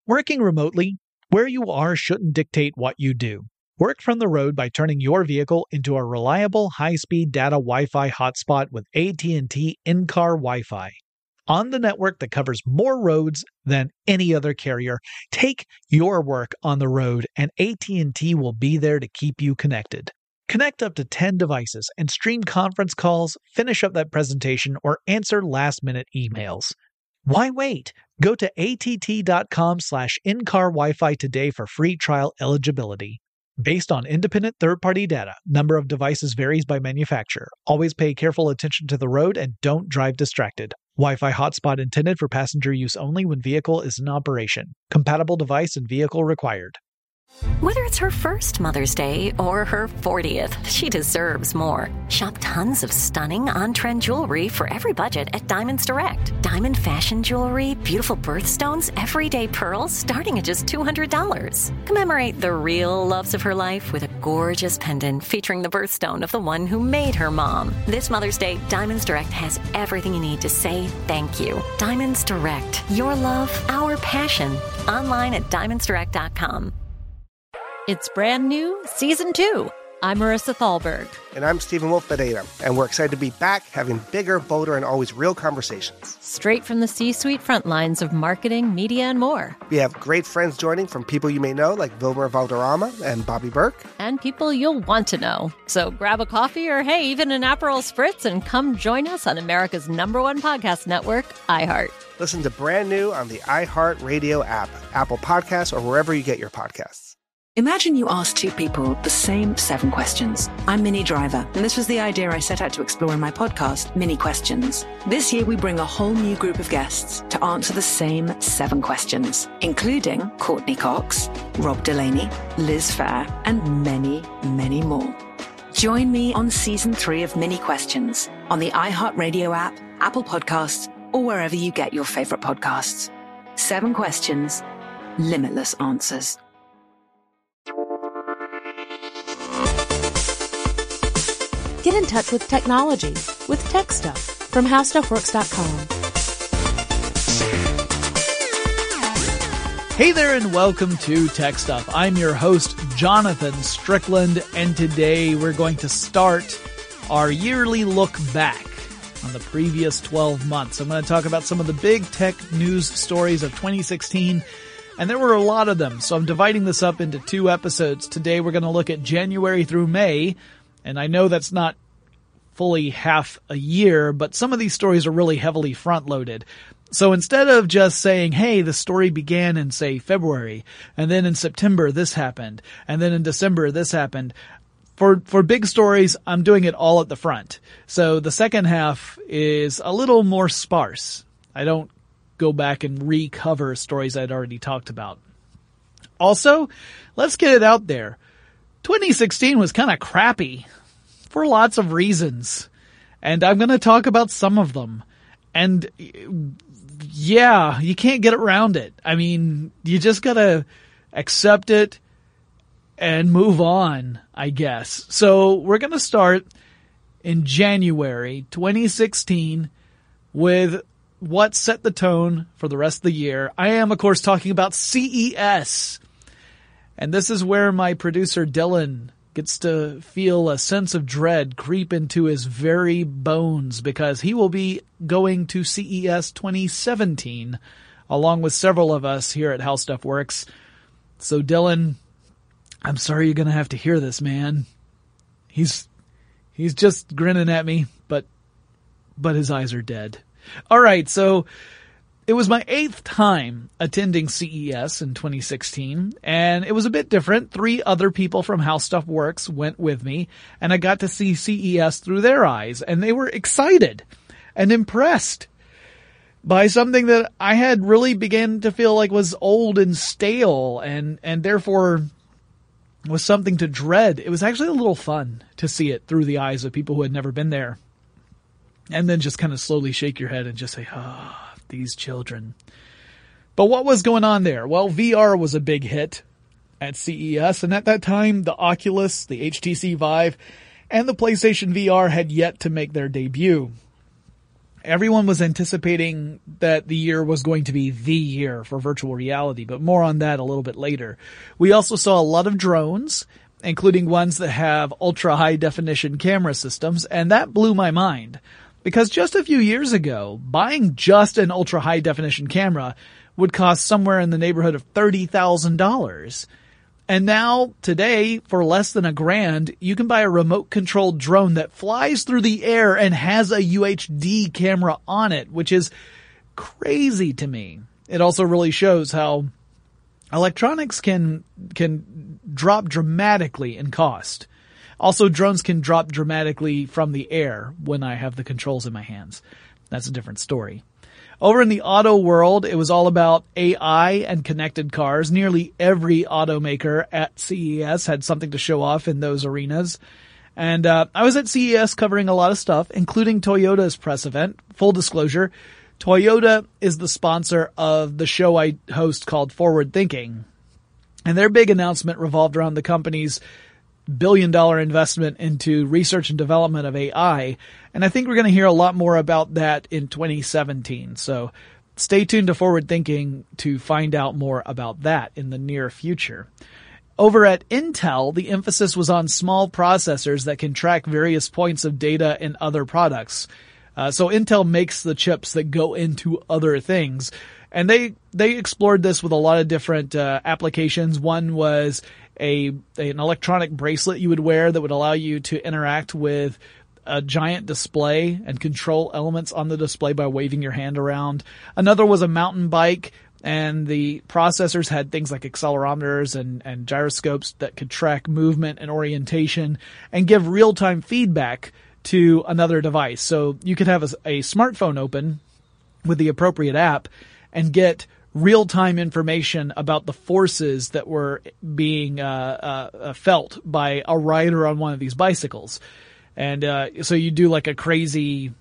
Working remotely, where you are shouldn't dictate what you do. Work from the road by turning your vehicle into a reliable high-speed data Wi-Fi hotspot with AT&T in-car Wi-Fi. On the network that covers more roads than any other carrier, take your work on the road and AT&T will be there to keep you connected. Connect up to 10 devices and stream conference calls, finish up that presentation, or answer last-minute emails. Why wait? Go to att.com/in-car Wi-Fi today for free trial eligibility. Based on independent third-party data, number of devices varies by manufacturer. Always pay careful attention to the road and don't drive distracted. Wi-Fi hotspot intended for passenger use only when vehicle is in operation. Compatible device and vehicle required. Whether it's her first Mother's Day or her 40th, she deserves more. Shop tons of stunning on-trend jewelry for every budget at Diamonds Direct. Diamond fashion jewelry, beautiful birthstones, everyday pearls starting at just $200. Commemorate the real loves of her life with a gorgeous pendant featuring the birthstone of the one who made her mom. This Mother's Day, Diamonds Direct has everything you need to say thank you. Diamonds Direct. Your love, our passion. Online at diamondsdirect.com. It's brand new, Season 2. I'm Marissa Thalberg. And I'm Stephen Wolf Pereira, and we're excited to be back having bigger, bolder, and always real conversations. Straight from the C-suite front lines of marketing, media, and more. We have great friends joining from people you may know, like Wilmer Valderrama and Bobby Burke. And people you'll want to know. So grab a coffee or, hey, even an Aperol Spritz and come join us on America's #1 podcast network, iHeart. Listen to Brand New on the iHeart Radio app, Apple Podcasts, or wherever you get your podcasts. Imagine you ask two people the same 7 questions. I'm Minnie Driver, and this was the idea I set out to explore in my podcast, Minnie Questions. This year, we bring a whole new group of guests to answer the same 7 questions, including Courtney Cox, Rob Delaney, Liz Phair, and many, many more. Join me on Season 3 of Minnie Questions on the iHeartRadio app, Apple Podcasts, or wherever you get your favorite podcasts. 7 questions, limitless answers. Get in touch with technology with Tech Stuff from HowStuffWorks.com. Hey there and welcome to Tech Stuff. I'm your host, Jonathan Strickland, and today we're going to start our yearly look back on the previous 12 months. I'm going to talk about some of the big tech news stories of 2016, and there were a lot of them, so I'm dividing this up into 2 episodes. Today we're going to look at January through May, and I know that's not fully half a year, but some of these stories are really heavily front-loaded. So instead of just saying, hey, the story began in, say, February, and then in September this happened, and then in December this happened, for big stories, I'm doing it all at the front. So the second half is a little more sparse. I don't go back and recover stories I'd already talked about. Also, let's get it out there. 2016 was kind of crappy for lots of reasons, and I'm going to talk about some of them. And yeah, you can't get around it. I mean, you just got to accept it and move on, I guess. So we're going to start in January 2016 with what set the tone for the rest of the year. I am, of course, talking about CES. And this is where my producer Dylan gets to feel a sense of dread creep into his very bones, because he will be going to CES 2017 along with several of us here at How Stuff Works. So Dylan, I'm sorry you're going to have to hear this, man. He's just grinning at me, but his eyes are dead. All right, so it was my 8th time attending CES in 2016, and it was a bit different. 3 other people from How Stuff Works went with me, and I got to see CES through their eyes, and they were excited and impressed by something that I had really began to feel like was old and stale, and therefore was something to dread. It was actually a little fun to see it through the eyes of people who had never been there, and then just kind of slowly shake your head and just say, these children. But what was going on there? Well, VR was a big hit at CES, and at that time, the Oculus, the HTC Vive, and the PlayStation VR had yet to make their debut. Everyone was anticipating that the year was going to be the year for virtual reality, but more on that a little bit later. We also saw a lot of drones, including ones that have ultra high definition camera systems, and that blew my mind. Because just a few years ago, buying just an ultra high definition camera would cost somewhere in the neighborhood of $30,000. And now, today, for less than $1,000, you can buy a remote-controlled drone that flies through the air and has a UHD camera on it, which is crazy to me. It also really shows how electronics can drop dramatically in cost. Also, drones can drop dramatically from the air when I have the controls in my hands. That's a different story. Over in the auto world, it was all about AI and connected cars. Nearly every automaker at CES had something to show off in those arenas. And I was at CES covering a lot of stuff, including Toyota's press event. Full disclosure, Toyota is the sponsor of the show I host called Forward Thinking. And their big announcement revolved around the company's billion-dollar investment into research and development of AI. And I think we're going to hear a lot more about that in 2017. So stay tuned to Forward Thinking to find out more about that in the near future. Over at Intel, the emphasis was on small processors that can track various points of data in other products. So Intel makes the chips that go into other things. And they explored this with a lot of different applications. One was an electronic bracelet you would wear that would allow you to interact with a giant display and control elements on the display by waving your hand around. Another was a mountain bike, and the processors had things like accelerometers and gyroscopes that could track movement and orientation and give real-time feedback to another device. So you could have a smartphone open with the appropriate app and get real-time information about the forces that were being felt by a rider on one of these bicycles. And so you do like a crazy,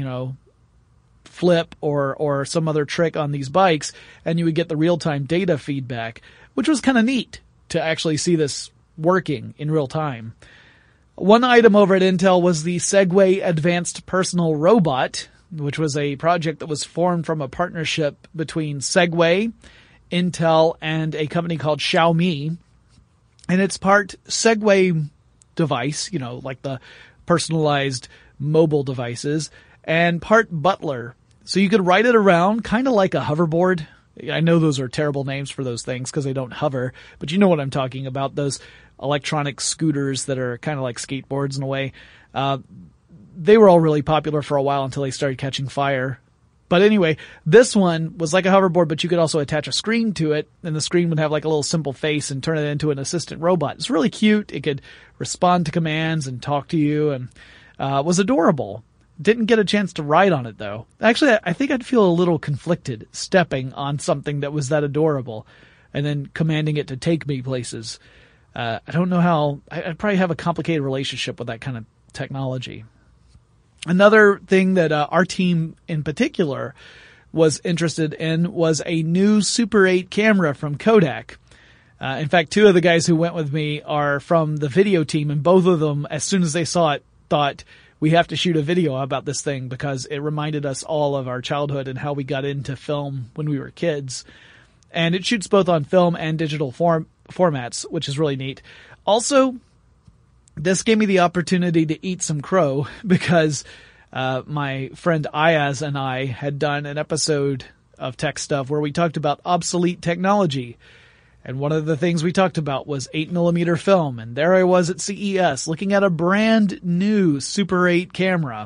flip or some other trick on these bikes, and you would get the real-time data feedback, which was kind of neat to actually see this working in real time. One item over at Intel was the Segway Advanced Personal Robot, which was a project that was formed from a partnership between Segway, Intel, and a company called Xiaomi. And it's part Segway device, like the personalized mobile devices, and part Butler. So you could ride it around kind of like a hoverboard. I know those are terrible names for those things because they don't hover, but you know what I'm talking about, those electronic scooters that are kind of like skateboards in a way. They were all really popular for a while until they started catching fire. But anyway, this one was like a hoverboard, but you could also attach a screen to it, and the screen would have like a little simple face and turn it into an assistant robot. It's really cute. It could respond to commands and talk to you, and was adorable. Didn't get a chance to ride on it, though. Actually, I think I'd feel a little conflicted stepping on something that was that adorable and then commanding it to take me places. I don't know how. I'd probably have a complicated relationship with that kind of technology. Another thing that our team in particular was interested in was a new Super 8 camera from Kodak. In fact, two of the guys who went with me are from the video team, and both of them, as soon as they saw it, thought, we have to shoot a video about this thing because it reminded us all of our childhood and how we got into film when we were kids. And it shoots both on film and digital formats, which is really neat. Also, this gave me the opportunity to eat some crow because my friend Ayaz and I had done an episode of Tech Stuff where we talked about obsolete technology. And one of the things we talked about was 8mm film. And there I was at CES looking at a brand new Super 8 camera.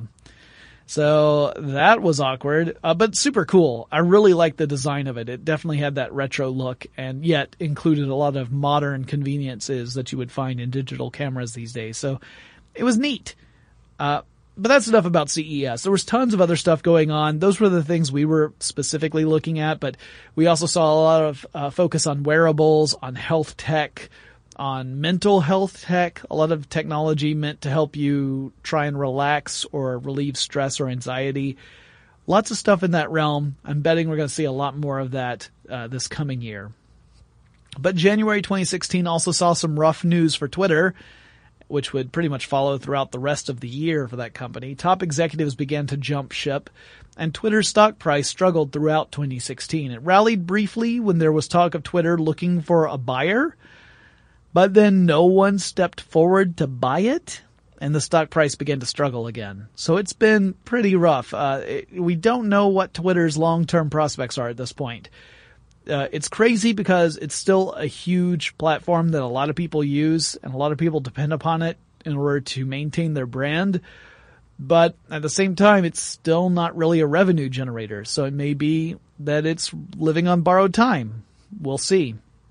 So that was awkward, but super cool. I really liked the design of it. It definitely had that retro look and yet included a lot of modern conveniences that you would find in digital cameras these days. So it was neat. But that's enough about CES. There was tons of other stuff going on. Those were the things we were specifically looking at, but we also saw a lot of focus on wearables, on health tech, on mental health tech, a lot of technology meant to help you try and relax or relieve stress or anxiety. Lots of stuff in that realm. I'm betting we're going to see a lot more of that this coming year. But January 2016 also saw some rough news for Twitter. which would pretty much follow throughout the rest of the year for that company, top executives began to jump ship, and Twitter's stock price struggled throughout 2016. It rallied briefly when there was talk of Twitter looking for a buyer, but then no one stepped forward to buy it, and the stock price began to struggle again. So it's been pretty rough. We don't know what Twitter's long-term prospects are at this point. It's crazy because it's still a huge platform that a lot of people use and a lot of people depend upon it in order to maintain their brand. But at the same time, it's still not really a revenue generator. So it may be that it's living on borrowed time. We'll see.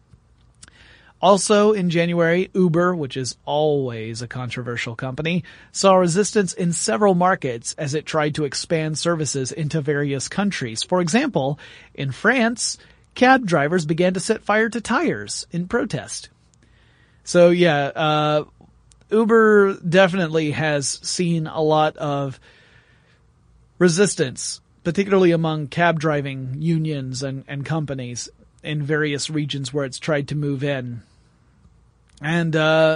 Also in January, Uber, which is always a controversial company, saw resistance in several markets as it tried to expand services into various countries. For example, in France, cab drivers began to set fire to tires in protest. So yeah, Uber definitely has seen a lot of resistance, particularly among cab driving unions and companies in various regions where it's tried to move in. And,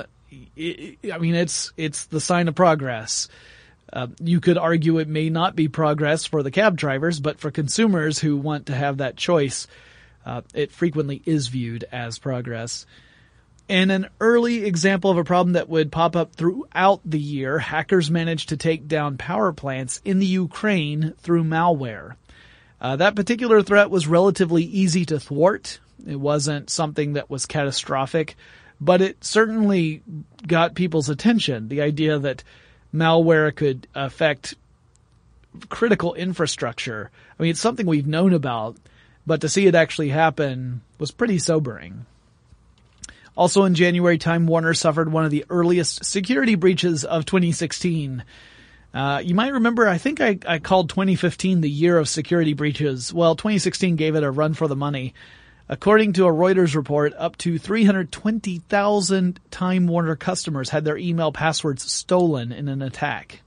it's the sign of progress. You could argue it may not be progress for the cab drivers, but for consumers who want to have that choice, it frequently is viewed as progress. In an early example of a problem that would pop up throughout the year, hackers managed to take down power plants in the Ukraine through malware. That particular threat was relatively easy to thwart. It wasn't something that was catastrophic, but it certainly got people's attention. The idea that malware could affect critical infrastructure. I mean, it's something we've known about, but to see it actually happen was pretty sobering. Also in January, Time Warner suffered one of the earliest security breaches of 2016. You might remember, I think I called 2015 the year of security breaches. Well, 2016 gave it a run for the money. According to a Reuters report, up to 320,000 Time Warner customers had their email passwords stolen in an attack.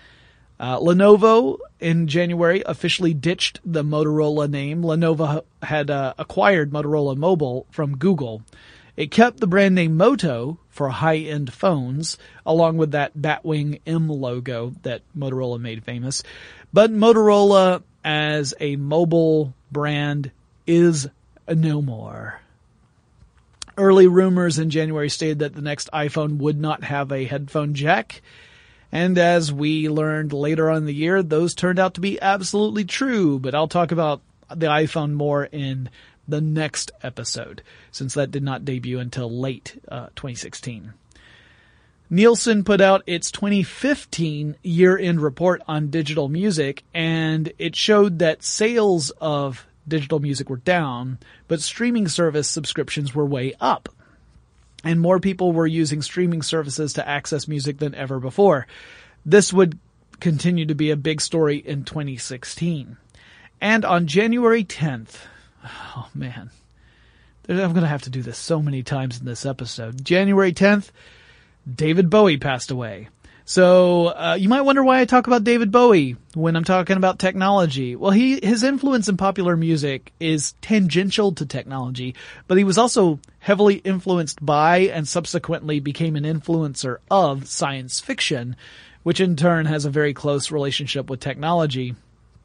Lenovo in January officially ditched the Motorola name. Lenovo had acquired Motorola Mobile from Google. It kept the brand name Moto for high-end phones, along with that Batwing M logo that Motorola made famous. But Motorola as a mobile brand is no more. Early rumors in January stated that the next iPhone would not have a headphone jack. And as we learned later on in the year, those turned out to be absolutely true. But I'll talk about the iPhone more in the next episode, since that did not debut until late 2016. Nielsen put out its 2015 year-end report on digital music, and it showed that sales of digital music were down, but streaming service subscriptions were way up. And more people were using streaming services to access music than ever before. This would continue to be a big story in 2016. And on January 10th, oh man, I'm going to have to do this so many times in this episode. January 10th, David Bowie passed away. So you might wonder why I talk about David Bowie when I'm talking about technology. Well, his influence in popular music is tangential to technology, but he was also heavily influenced by and subsequently became an influencer of science fiction, which in turn has a very close relationship with technology.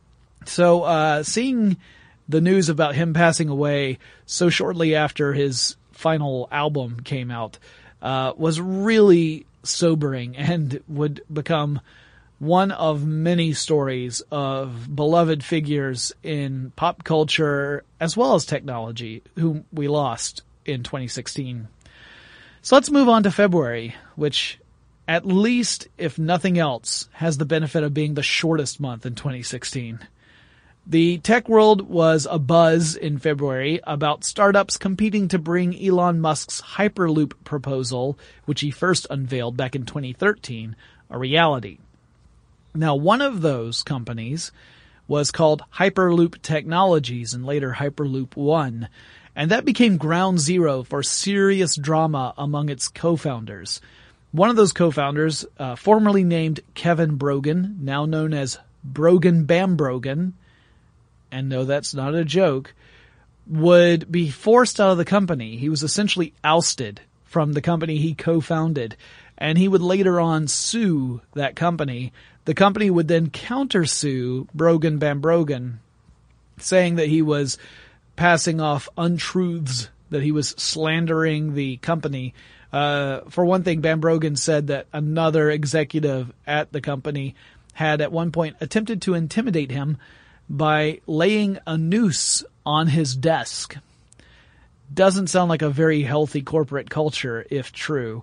So seeing the news about him passing away so shortly after his final album came out was really sobering and would become one of many stories of beloved figures in pop culture as well as technology whom we lost in 2016. So let's move on to February, which at least, if nothing else, has the benefit of being the shortest month in 2016. The tech world was abuzz in February about startups competing to bring Elon Musk's Hyperloop proposal, which he first unveiled back in 2013, a reality. Now, one of those companies was called Hyperloop Technologies and later Hyperloop One, and that became ground zero for serious drama among its co-founders. One of those co-founders, formerly named Kevin Brogan, now known as Brogan Bambrogan, and no, that's not a joke, would be forced out of the company. He was essentially ousted from the company he co-founded and he would later on sue that company. The company would then countersue Brogan Bambrogan, saying that he was passing off untruths, that he was slandering the company. For one thing, Bambrogan said that another executive at the company had at one point attempted to intimidate him by laying a noose on his desk. Doesn't sound like a very healthy corporate culture, if true.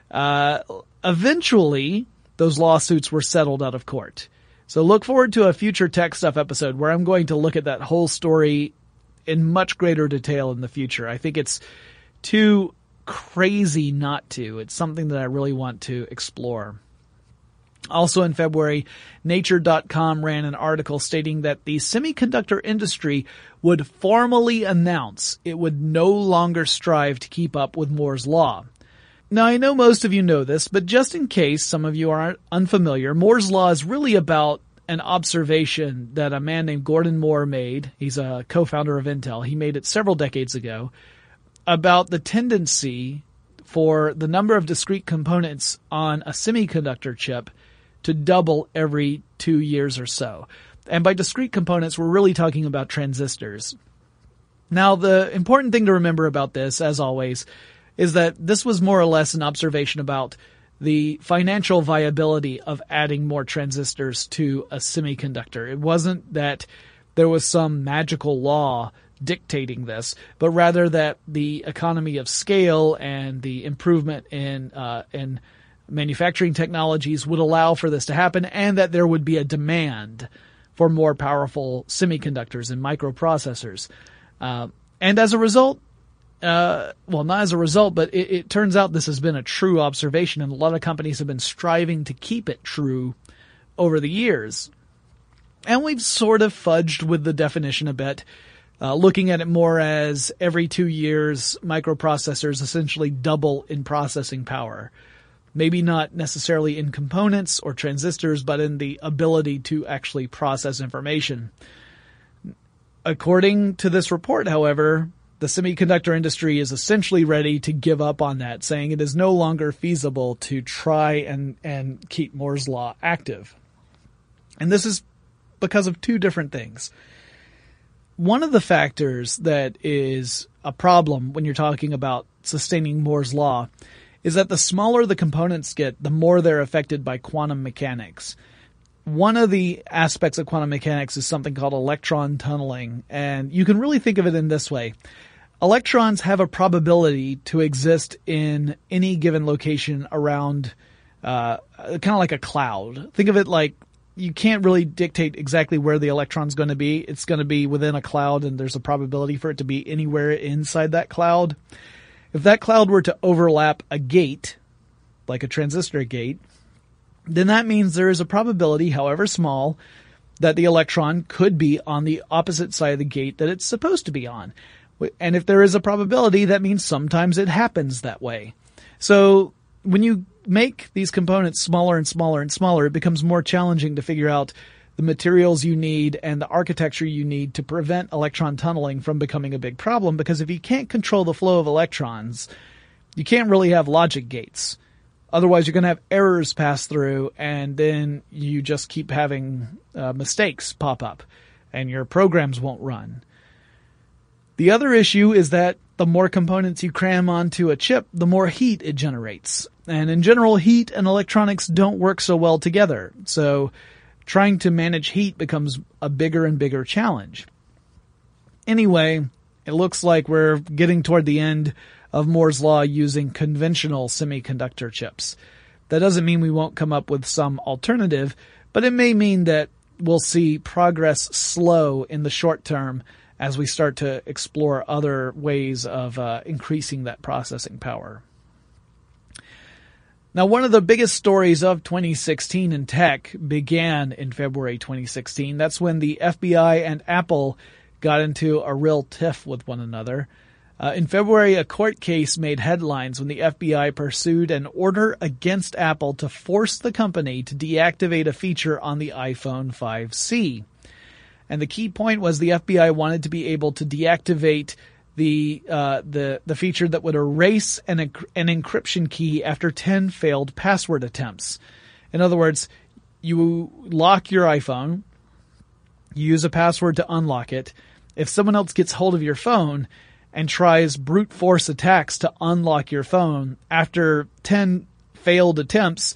Eventually, those lawsuits were settled out of court. So look forward to a future Tech Stuff episode where I'm going to look at that whole story in much greater detail in the future. I think it's too crazy not to. It's something that I really want to explore. Also in February, Nature.com ran an article stating that the semiconductor industry would formally announce it would no longer strive to keep up with Moore's Law. Now, I know most of you know this, but just in case some of you are unfamiliar, Moore's Law is really about an observation that a man named Gordon Moore made. He's a co-founder of Intel. He made it several decades ago about the tendency for the number of discrete components on a semiconductor chip to double every 2 years or so. And by discrete components, we're really talking about transistors. Now, the important thing to remember about this, as always, is that this was more or less an observation about the financial viability of adding more transistors to a semiconductor. It wasn't that there was some magical law dictating this, but rather that the economy of scale and the improvement in manufacturing technologies would allow for this to happen, and that there would be a demand for more powerful semiconductors and microprocessors. And as a result, well, not as a result, but it turns out this has been a true observation, and a lot of companies have been striving to keep it true over the years. And we've sort of fudged with the definition a bit, looking at it more as every 2 years, microprocessors essentially double in processing power. Maybe not necessarily in components or transistors, but in the ability to actually process information. According to this report, however, the semiconductor industry is essentially ready to give up on that, saying it is no longer feasible to try and keep Moore's Law active. And this is because of two different things. One of the factors that is a problem when you're talking about sustaining Moore's Law is that the smaller the components get, the more they're affected by quantum mechanics. One of the aspects of quantum mechanics is something called electron tunneling, and you can really think of it in this way. Electrons have a probability to exist in any given location around, kind of like a cloud. Think of it like you can't really dictate exactly where the electron's going to be. It's going to be within a cloud, and there's a probability for it to be anywhere inside that cloud. If that cloud were to overlap a gate, like a transistor gate, then that means there is a probability, however small, that the electron could be on the opposite side of the gate that it's supposed to be on. And if there is a probability, that means sometimes it happens that way. So when you make these components smaller and smaller and smaller, it becomes more challenging to figure out the materials you need and the architecture you need to prevent electron tunneling from becoming a big problem, because if you can't control the flow of electrons, you can't really have logic gates. Otherwise, you're going to have errors pass through, and then you just keep having mistakes pop up, and your programs won't run. The other issue is that the more components you cram onto a chip, the more heat it generates. And in general, heat and electronics don't work so well together. So trying to manage heat becomes a bigger and bigger challenge. Anyway, it looks like we're getting toward the end of Moore's Law using conventional semiconductor chips. That doesn't mean we won't come up with some alternative, but it may mean that we'll see progress slow in the short term as we start to explore other ways of increasing that processing power. Now, one of the biggest stories of 2016 in tech began in February 2016. That's when the FBI and Apple got into a real tiff with one another. In February, a court case made headlines when the FBI pursued an order against Apple to force the company to deactivate a feature on the iPhone 5C. And the key point was the FBI wanted to be able to deactivate the feature that would erase an encryption key after 10 failed password attempts. In other words, you lock your iPhone, you use a password to unlock it. If someone else gets hold of your phone and tries brute force attacks to unlock your phone after 10 failed attempts,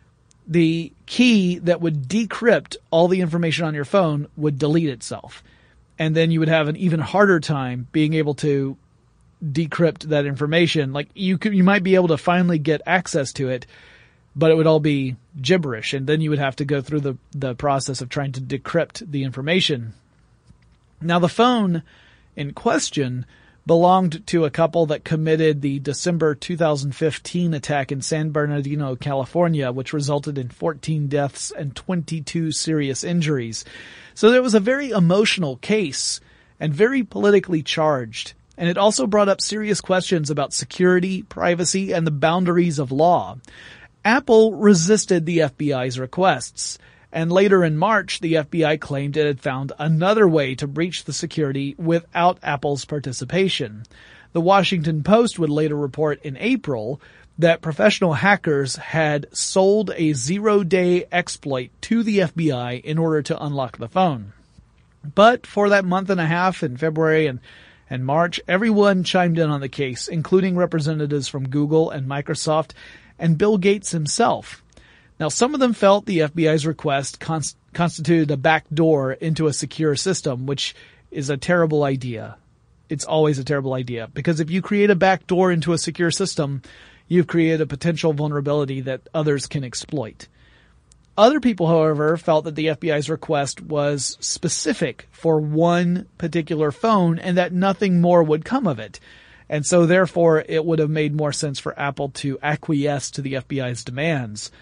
the key that would decrypt all the information on your phone would delete itself. And then you would have an even harder time being able to decrypt that information. Like you might be able to finally get access to it, but it would all be gibberish. And then you would have to go through the process of trying to decrypt the information. Now, the phone in question belonged to a couple that committed the December 2015 attack in San Bernardino, California, which resulted in 14 deaths and 22 serious injuries. So there was a very emotional case and very politically charged. And it also brought up serious questions about security, privacy, and the boundaries of law. Apple resisted the FBI's requests. And later in March, the FBI claimed it had found another way to breach the security without Apple's participation. The Washington Post would later report in April that professional hackers had sold a 0-day exploit to the FBI in order to unlock the phone. But for that month and a half in February and March, everyone chimed in on the case, including representatives from Google and Microsoft and Bill Gates himself. Now, some of them felt the FBI's request constituted a backdoor into a secure system, which is a terrible idea. It's always a terrible idea, because if you create a backdoor into a secure system, you've created a potential vulnerability that others can exploit. Other people, however, felt that the FBI's request was specific for one particular phone and that nothing more would come of it. And so, therefore, it would have made more sense for Apple to acquiesce to the FBI's demands.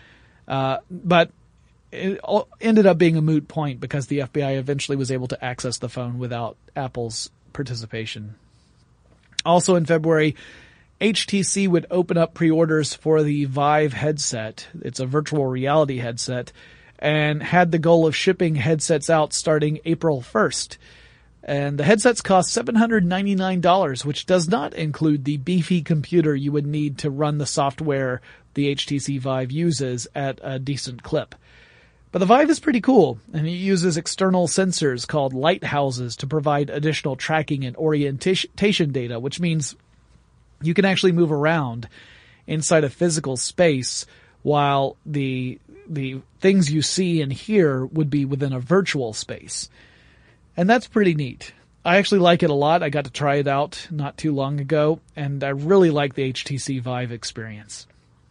But it ended up being a moot point because the FBI eventually was able to access the phone without Apple's participation. Also in February, HTC would open up pre-orders for the Vive headset. It's a virtual reality headset, and had the goal of shipping headsets out starting April 1st. And the headsets cost $799, which does not include the beefy computer you would need to run the software the HTC Vive uses at a decent clip. But the Vive is pretty cool, and it uses external sensors called lighthouses to provide additional tracking and orientation data, which means you can actually move around inside a physical space while the things you see and hear would be within a virtual space. And that's pretty neat. I actually like it a lot. I got to try it out not too long ago, and I really like the HTC Vive experience.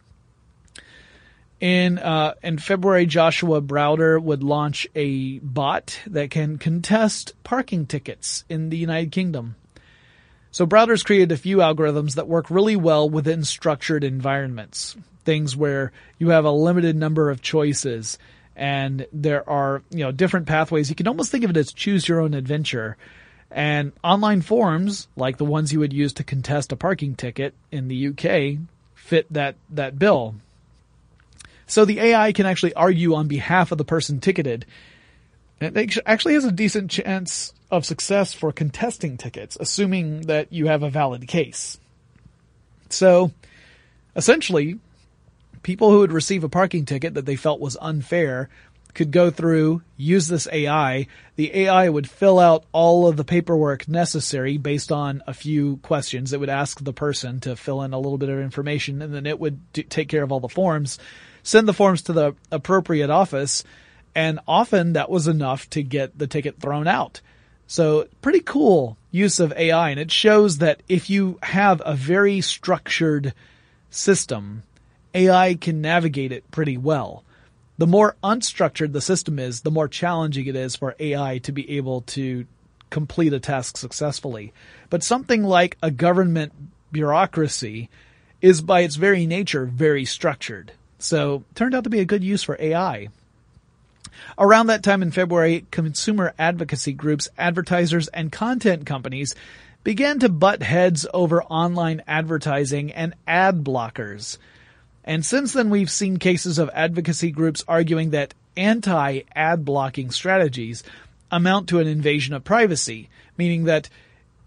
In February, Joshua Browder would launch a bot that can contest parking tickets in the United Kingdom. So Browder's created a few algorithms that work really well within structured environments. Things where you have a limited number of choices and there are, different pathways. You can almost think of it as choose your own adventure. And online forums, like the ones you would use to contest a parking ticket in the UK, fit that bill. So the AI can actually argue on behalf of the person ticketed. And it actually has a decent chance of success for contesting tickets, assuming that you have a valid case. So, essentially, people who would receive a parking ticket that they felt was unfair could go through, use this AI. The AI would fill out all of the paperwork necessary based on a few questions. It would ask the person to fill in a little bit of information, and then it would take care of all the forms, send the forms to the appropriate office, and often that was enough to get the ticket thrown out. So pretty cool use of AI, and it shows that if you have a very structured system, AI can navigate it pretty well. The more unstructured the system is, the more challenging it is for AI to be able to complete a task successfully. But something like a government bureaucracy is by its very nature very structured. So it turned out to be a good use for AI. Around that time in February, consumer advocacy groups, advertisers, and content companies began to butt heads over online advertising and ad blockers. And since then, we've seen cases of advocacy groups arguing that anti-ad blocking strategies amount to an invasion of privacy, meaning that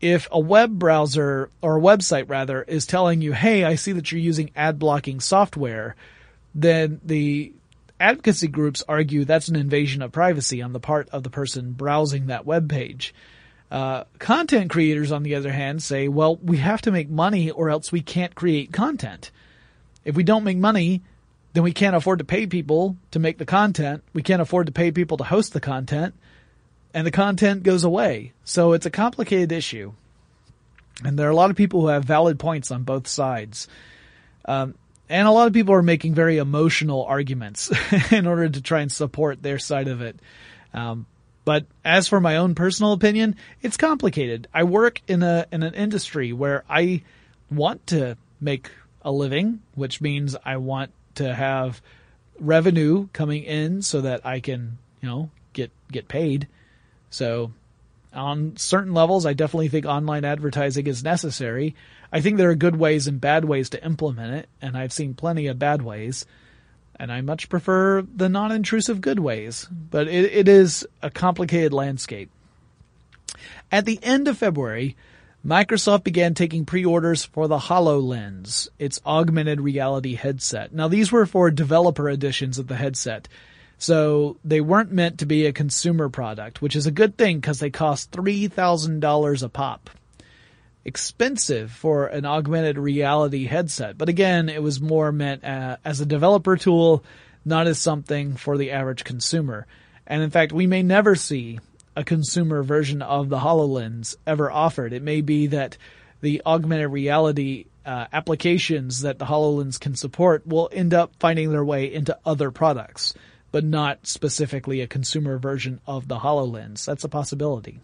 if a web browser or a website rather is telling you, hey, I see that you're using ad blocking software, then the advocacy groups argue that's an invasion of privacy on the part of the person browsing that web page. Content creators, on the other hand, say, well, we have to make money or else we can't create content. If we don't make money, then we can't afford to pay people to make the content. We can't afford to pay people to host the content. And the content goes away. So it's a complicated issue. And there are a lot of people who have valid points on both sides. And a lot of people are making very emotional arguments in order to try and support their side of it. But as for my own personal opinion, it's complicated. I work in an industry where I want to make a living, which means I want to have revenue coming in so that I can, get paid. So on certain levels, I definitely think online advertising is necessary. I think there are good ways and bad ways to implement it, and I've seen plenty of bad ways. And I much prefer the non-intrusive good ways. But it is a complicated landscape. At the end of February, Microsoft began taking pre-orders for the HoloLens, its augmented reality headset. Now, these were for developer editions of the headset. So they weren't meant to be a consumer product, which is a good thing because they cost $3,000 a pop. Expensive for an augmented reality headset. But again, it was more meant as a developer tool, not as something for the average consumer. And in fact, we may never see a consumer version of the HoloLens ever offered. It may be that the augmented reality applications that the HoloLens can support will end up finding their way into other products, but not specifically a consumer version of the HoloLens. That's a possibility.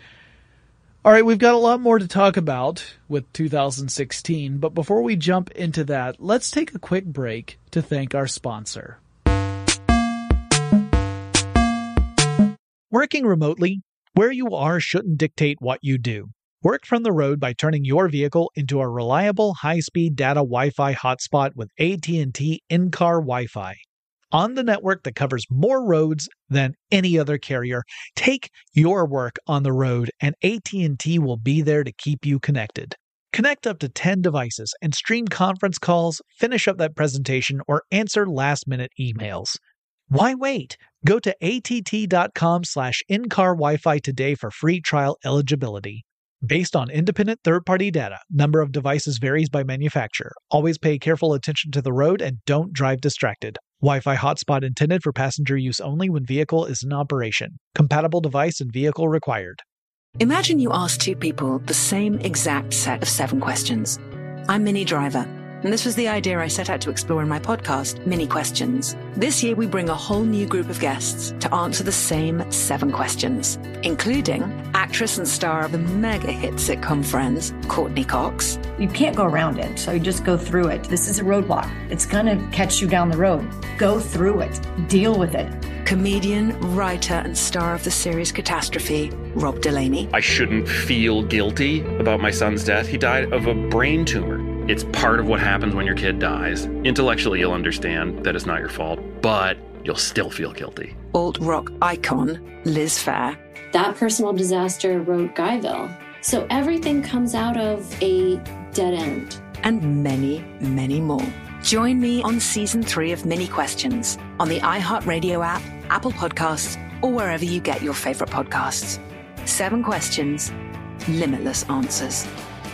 All right, we've got a lot more to talk about with 2016, but before we jump into that, let's take a quick break to thank our sponsor. Working remotely, where you are shouldn't dictate what you do. Work from the road by turning your vehicle into a reliable high-speed data Wi-Fi hotspot with AT&T in-car Wi-Fi. On the network that covers more roads than any other carrier, take your work on the road and AT&T will be there to keep you connected. Connect up to 10 devices and stream conference calls, finish up that presentation, or answer last-minute emails. Why wait? Go to att.com/in-car Wi-Fi today for free trial eligibility. Based on independent third-party data, number of devices varies by manufacturer. Always pay careful attention to the road and don't drive distracted. Wi-Fi hotspot intended for passenger use only when vehicle is in operation. Compatible device and vehicle required. Imagine you ask two people the same exact set of 7 questions. I'm Minnie Driver, and this was the idea I set out to explore in my podcast, Mini Questions. This year, we bring a whole new group of guests to answer the same 7 questions, including actress and star of the mega hit sitcom Friends, Courtney Cox. You can't go around it, so you just go through it. This is a roadblock. It's going to catch you down the road. Go through it. Deal with it. Comedian, writer, and star of the series Catastrophe, Rob Delaney. I shouldn't feel guilty about my son's death. He died of a brain tumor. It's part of what happens when your kid dies. Intellectually, you'll understand that it's not your fault, but you'll still feel guilty. Alt-rock icon, Liz Phair. That personal disaster wrote Guyville. So everything comes out of a dead end. And many, many more. Join me on Season 3 of Mini Questions on the iHeartRadio app, Apple Podcasts, or wherever you get your favorite podcasts. 7 questions, limitless answers.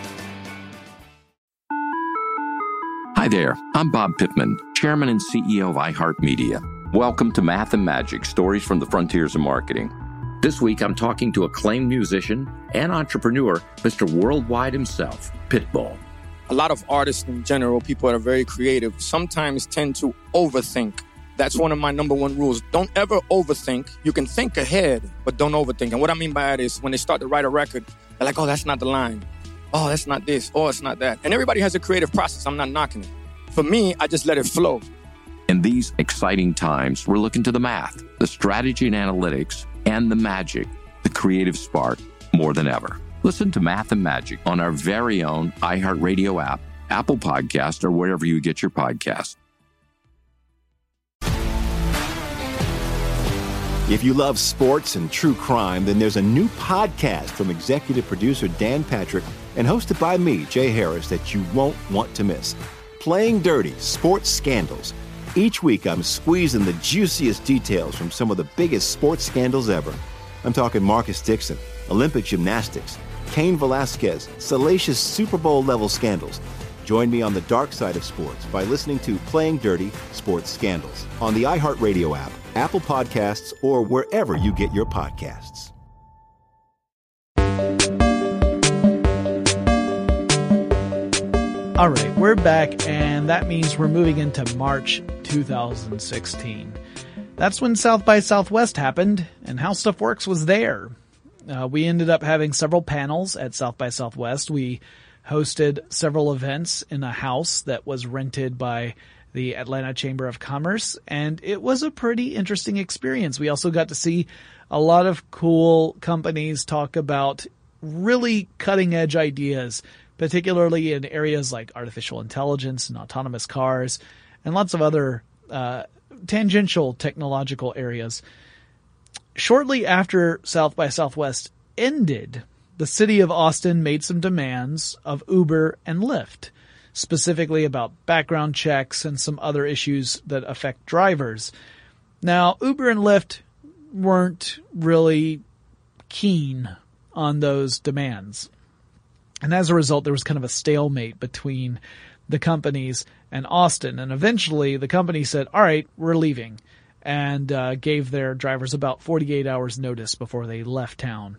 Hi there, I'm Bob Pittman, Chairman and CEO of iHeartMedia. Welcome to Math and Magic, Stories from the Frontiers of Marketing. This week, I'm talking to acclaimed musician and entrepreneur, Mr. Worldwide himself, Pitbull. A lot of artists in general, people that are very creative, sometimes tend to overthink. That's one of my number one rules. Don't ever overthink. You can think ahead, but don't overthink. And what I mean by that is when they start to write a record, they're like, oh, that's not the line. Oh, that's not this. Oh, it's not that. And everybody has a creative process. I'm not knocking it. For me, I just let it flow. In these exciting times, we're looking to the math, the strategy and analytics, and the magic, the creative spark, more than ever. Listen to Math and Magic on our very own iHeartRadio app, Apple Podcast, or wherever you get your podcasts. If you love sports and true crime, then there's a new podcast from executive producer Dan Patrick and hosted by me, Jay Harris, that you won't want to miss. Playing Dirty: Sports Scandals. Each week, I'm squeezing the juiciest details from some of the biggest sports scandals ever. I'm talking Marcus Dixon, Olympic gymnastics, Cain Velasquez, salacious Super Bowl-level scandals. Join me on the dark side of sports by listening to Playing Dirty: Sports Scandals on the iHeartRadio app, Apple Podcasts, or wherever you get your podcasts. All right, we're back, and that means we're moving into March 2016. That's when South by Southwest happened, and How Stuff Works was there. We ended up having several panels at South by Southwest. We hosted several events in a house that was rented by the Atlanta Chamber of Commerce, and it was a pretty interesting experience. We also got to see a lot of cool companies talk about really cutting-edge ideas, particularly in areas like artificial intelligence and autonomous cars, and lots of other tangential technological areas. Shortly after South by Southwest ended, the city of Austin made some demands of Uber and Lyft, specifically about background checks and some other issues that affect drivers. Now, Uber and Lyft weren't really keen on those demands. And as a result, there was kind of a stalemate between the companies and Austin. And eventually, the company said, all right, we're leaving, and gave their drivers about 48 hours notice before they left town.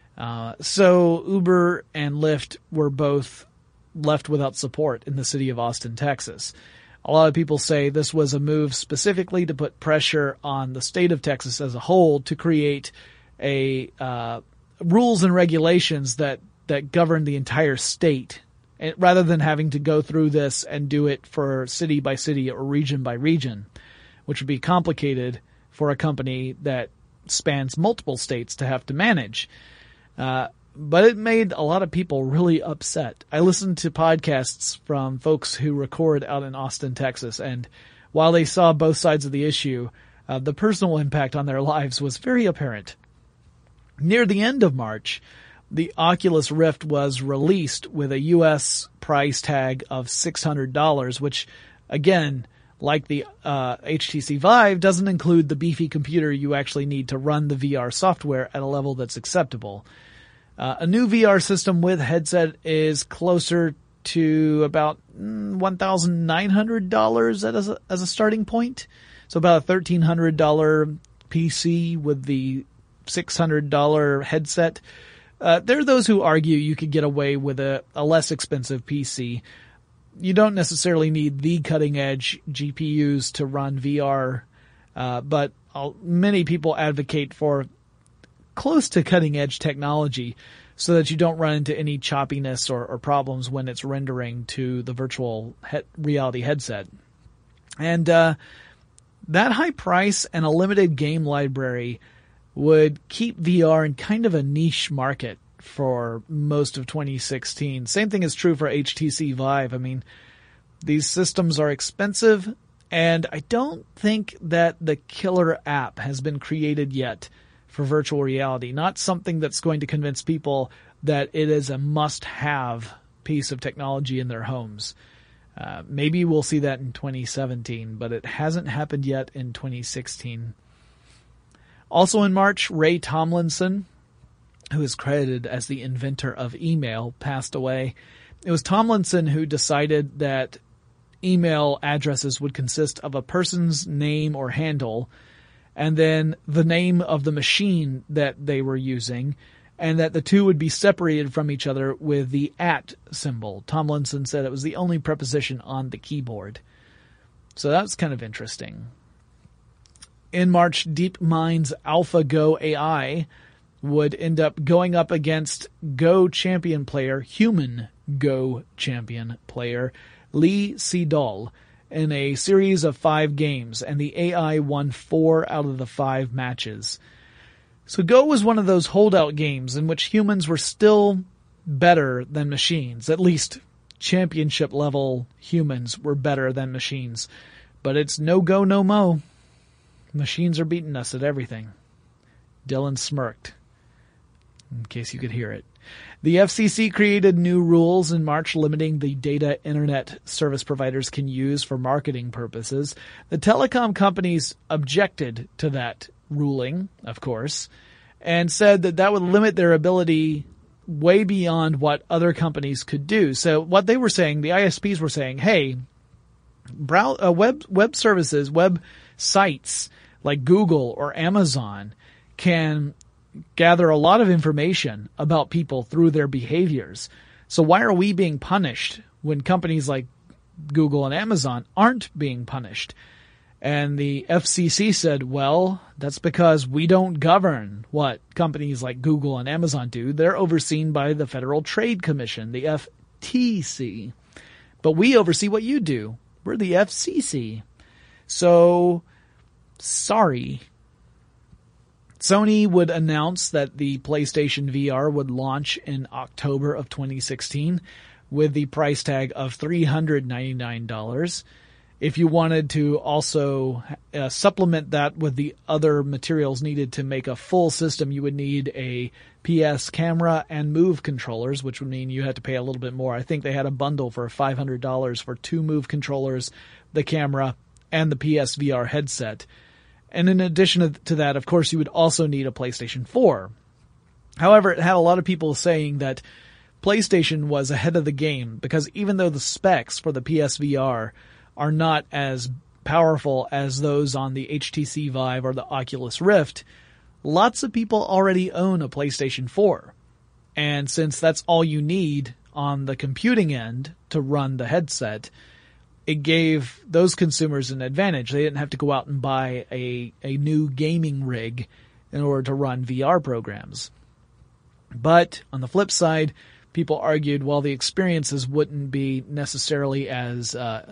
So Uber and Lyft were both left without support in the city of Austin, Texas. A lot of people say this was a move specifically to put pressure on the state of Texas as a whole to create a rules and regulations that govern the entire state, rather than having to go through this and do it for city by city or region by region, which would be complicated for a company that spans multiple states to have to manage. But it made a lot of people really upset. I listened to podcasts from folks who record out in Austin, Texas, and while they saw both sides of the issue, the personal impact on their lives was very apparent. Near the end of March, the Oculus Rift was released with a U.S. price tag of $600, which, again, like the HTC Vive, doesn't include the beefy computer you actually need to run the VR software at a level that's acceptable. A new VR system with headset is closer to about $1,900 as a starting point. So about a $1,300 PC with the $600 headset. There are those who argue you could get away with a less expensive PC. You don't necessarily need the cutting-edge GPUs to run VR, but many people advocate for close to cutting-edge technology so that you don't run into any choppiness or problems when it's rendering to the virtual reality headset. And that high price and a limited game library would keep VR in kind of a niche market for most of 2016. Same thing is true for HTC Vive. I mean, these systems are expensive, and I don't think that the killer app has been created yet for virtual reality. Not something that's going to convince people that it is a must-have piece of technology in their homes. Maybe we'll see that in 2017, but it hasn't happened yet in 2016. Also in March, Ray Tomlinson, who is credited as the inventor of email, passed away. It was Tomlinson who decided that email addresses would consist of a person's name or handle, and then the name of the machine that they were using, and that the two would be separated from each other with the @ symbol. Tomlinson said it was the only preposition on the keyboard. So that's kind of interesting. In March, DeepMind's AlphaGo AI would end up going up against Go champion player, human Go champion player, Lee Sedol, in a series of 5 games, and the AI won 4 out of the 5 matches. So Go was one of those holdout games in which humans were still better than machines. At least championship level humans were better than machines. But it's no go, no mo. Machines are beating us at everything. Dylan smirked, in case you could hear it. The FCC created new rules in March limiting the data internet service providers can use for marketing purposes. The telecom companies objected to that ruling, of course, and said that that would limit their ability way beyond what other companies could do. So what they were saying, the ISPs were saying, hey, web services, web sites like Google or Amazon can gather a lot of information about people through their behaviors. So why are we being punished when companies like Google and Amazon aren't being punished? And the FCC said, well, that's because we don't govern what companies like Google and Amazon do. They're overseen by the Federal Trade Commission, the FTC. But we oversee what you do. We're the FCC. So, sorry. Sony would announce that the PlayStation VR would launch in October of 2016 with the price tag of $399. If you wanted to also supplement that with the other materials needed to make a full system, you would need a PS camera and Move controllers, which would mean you had to pay a little bit more. I think they had a bundle for $500 for 2 Move controllers, the camera, and the PS VR headset. And in addition to that, of course, you would also need a PlayStation 4. However, it had a lot of people saying that PlayStation was ahead of the game because even though the specs for the PSVR are not as powerful as those on the HTC Vive or the Oculus Rift, lots of people already own a PlayStation 4. And since that's all you need on the computing end to run the headset, it gave those consumers an advantage. They didn't have to go out and buy a new gaming rig in order to run VR programs. But on the flip side, people argued, well, the experiences wouldn't be necessarily as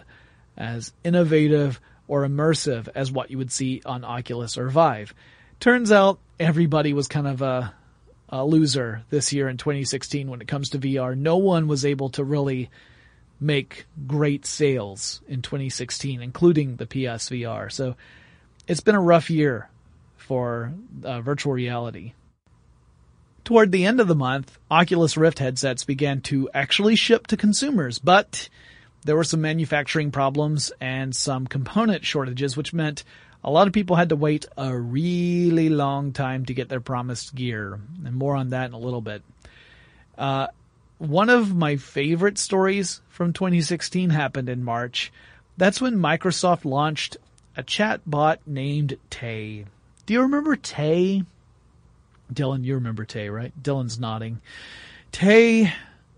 innovative or immersive as what you would see on Oculus or Vive. Turns out everybody was kind of a loser this year in 2016 when it comes to VR. No one was able to really make great sales in 2016, including the PSVR. So it's been a rough year for virtual reality. Toward the end of the month, Oculus Rift headsets began to actually ship to consumers, but there were some manufacturing problems and some component shortages, which meant a lot of people had to wait a really long time to get their promised gear. And more on that in a little bit. One of my favorite stories from 2016 happened in March. That's when Microsoft launched a chat bot named Tay. Do you remember Tay? Dylan, you remember Tay, right? Dylan's nodding. Tay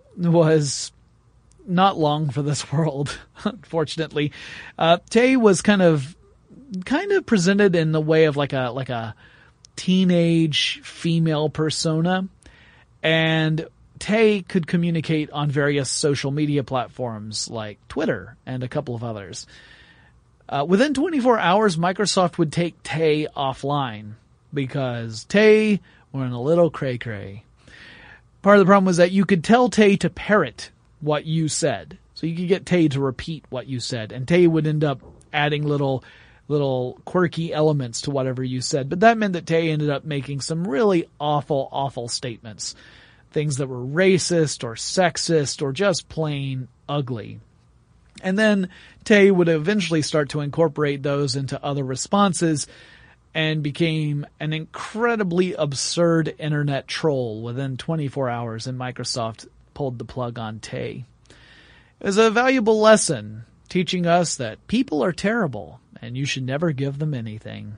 was not long for this world, unfortunately. Tay was kind of presented in the way of like a teenage female persona, and Tay could communicate on various social media platforms like Twitter and a couple of others. Within 24 hours, Microsoft would take Tay offline because Tay were in a little cray-cray. Part of the problem was that you could tell Tay to parrot what you said. So you could get Tay to repeat what you said, and Tay would end up adding little quirky elements to whatever you said. But that meant that Tay ended up making some really awful statements. Things that were racist or sexist or just plain ugly. And then Tay would eventually start to incorporate those into other responses and became an incredibly absurd internet troll within 24 hours, and Microsoft pulled the plug on Tay. It was a valuable lesson, teaching us that people are terrible and you should never give them anything.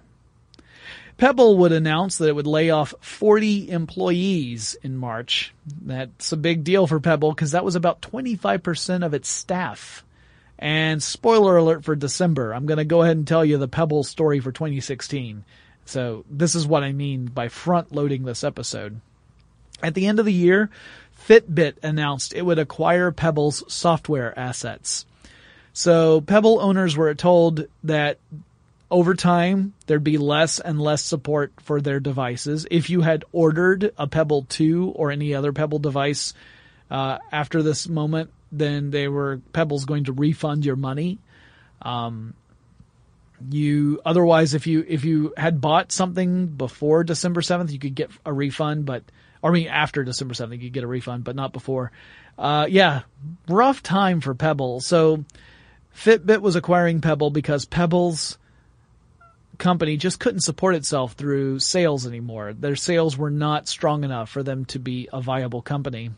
Pebble would announce that it would lay off 40 employees in March. That's a big deal for Pebble because that was about 25% of its staff. And spoiler alert for December, I'm going to go ahead and tell you the Pebble story for 2016. So this is what I mean by front-loading this episode. At the end of the year, Fitbit announced it would acquire Pebble's software assets. So Pebble owners were told that over time, there'd be less and less support for their devices. If you had ordered a Pebble 2 or any other Pebble device after this moment, then Pebble's going to refund your money. Otherwise, if you had bought something before December 7th, you could get a refund, after December 7th, you could get a refund, but not before. Rough time for Pebble. So Fitbit was acquiring Pebble because Pebble's company just couldn't support itself through sales anymore. Their sales were not strong enough for them to be a viable company.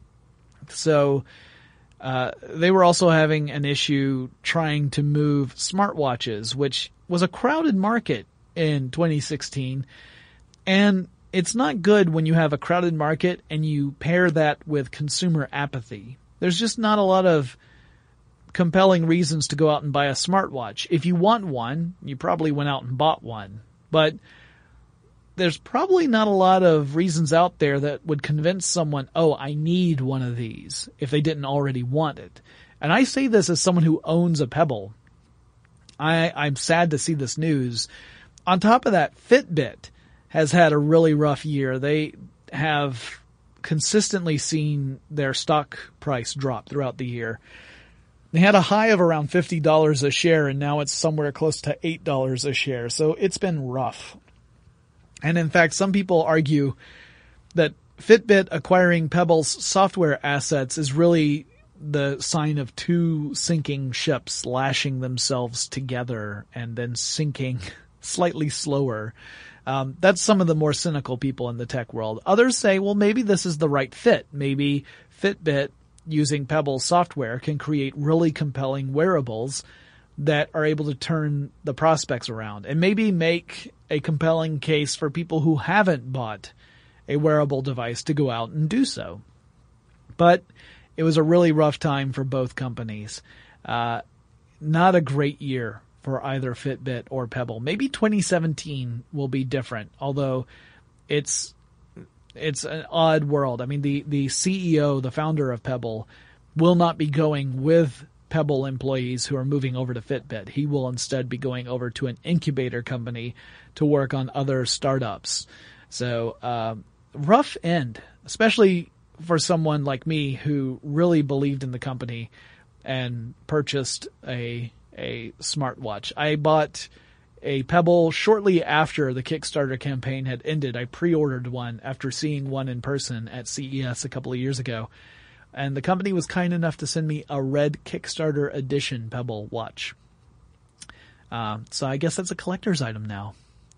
So they were also having an issue trying to move smartwatches, which was a crowded market in 2016. And it's not good when you have a crowded market and you pair that with consumer apathy. There's just not a lot of compelling reasons to go out and buy a smartwatch. If you want one, you probably went out and bought one. But there's probably not a lot of reasons out there that would convince someone, oh, I need one of these, if they didn't already want it. And I say this as someone who owns a Pebble. I'm sad to see this news. On top of that, Fitbit has had a really rough year. They have consistently seen their stock price drop throughout the year. They had a high of around $50 a share, and now it's somewhere close to $8 a share. So it's been rough. And in fact, some people argue that Fitbit acquiring Pebble's software assets is really the sign of two sinking ships lashing themselves together and then sinking slightly slower. That's some of the more cynical people in the tech world. Others say, well, maybe this is the right fit. Maybe Fitbit, using Pebble's software, can create really compelling wearables that are able to turn the prospects around and maybe make a compelling case for people who haven't bought a wearable device to go out and do so. But it was a really rough time for both companies. Not a great year for either Fitbit or Pebble. Maybe 2017 will be different, although it's an odd world. I mean, the CEO, the founder of Pebble, will not be going with Pebble employees who are moving over to Fitbit. He will instead be going over to an incubator company to work on other startups. So, rough end, especially for someone like me who really believed in the company and purchased a smartwatch. I bought a Pebble shortly after the Kickstarter campaign had ended. I pre-ordered one after seeing one in person at CES a couple of years ago. And the company was kind enough to send me a red Kickstarter edition Pebble watch. So I guess that's a collector's item now.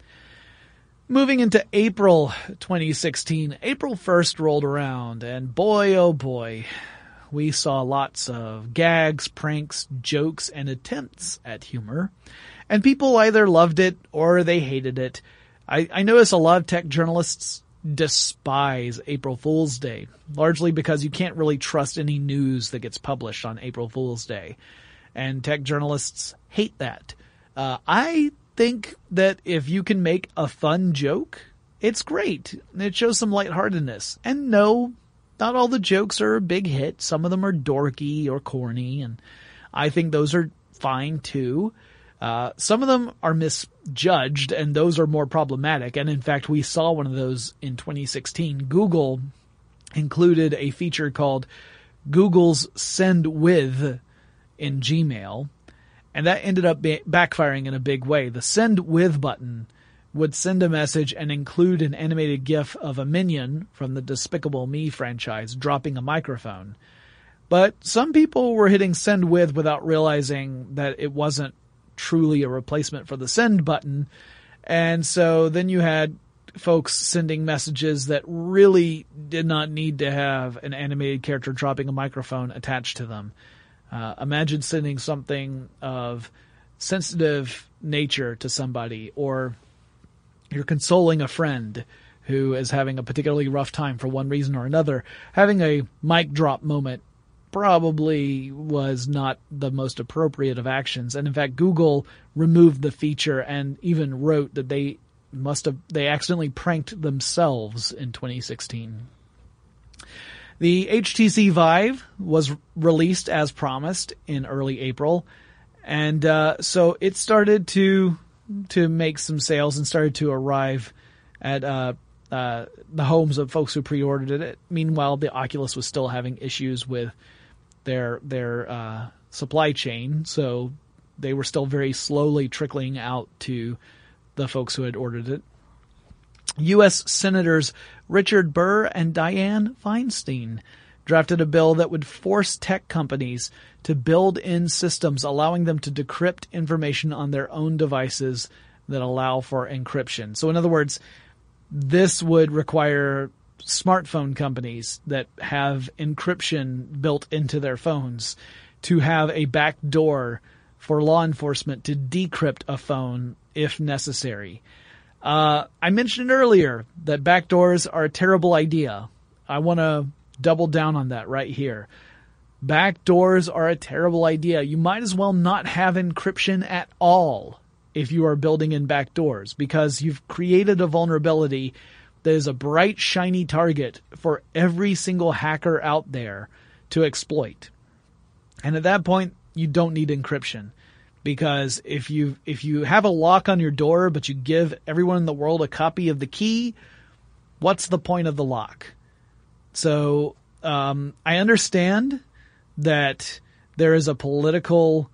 Moving into April 2016, April 1st rolled around, and boy, oh boy, we saw lots of gags, pranks, jokes, and attempts at humor. And people either loved it or they hated it. I notice a lot of tech journalists despise April Fool's Day, largely because you can't really trust any news that gets published on April Fool's Day. And tech journalists hate that. I think that if you can make a fun joke, it's great. It shows some lightheartedness. And no, not all the jokes are a big hit. Some of them are dorky or corny, and I think those are fine too. Some of them are misjudged, and those are more problematic. And in fact, we saw one of those in 2016. Google included a feature called Google's Send With in Gmail, and that ended up backfiring in a big way. The Send With button would send a message and include an animated GIF of a minion from the Despicable Me franchise dropping a microphone. But some people were hitting Send With without realizing that it wasn't truly a replacement for the send button. And so then you had folks sending messages that really did not need to have an animated character dropping a microphone attached to them. Imagine sending something of sensitive nature to somebody, or you're consoling a friend who is having a particularly rough time for one reason or another. Having a mic drop moment probably was not the most appropriate of actions. And in fact, Google removed the feature and even wrote that they accidentally pranked themselves in 2016. The HTC Vive was released as promised in early April. And so it started to make some sales and started to arrive at the homes of folks who pre-ordered it. Meanwhile, the Oculus was still having issues with their supply chain, so they were still very slowly trickling out to the folks who had ordered it. U.S. Senators Richard Burr and Dianne Feinstein drafted a bill that would force tech companies to build in systems allowing them to decrypt information on their own devices that allow for encryption. So in other words, this would require smartphone companies that have encryption built into their phones to have a back door for law enforcement to decrypt a phone if necessary. I mentioned earlier that backdoors are a terrible idea. I want to double down on that right here. Backdoors are a terrible idea. You might as well not have encryption at all if you are building in backdoors, because you've created a vulnerability that is a bright, shiny target for every single hacker out there to exploit. And at that point, you don't need encryption. Because if you have a lock on your door, but you give everyone in the world a copy of the key, what's the point of the lock? So I understand that there is a political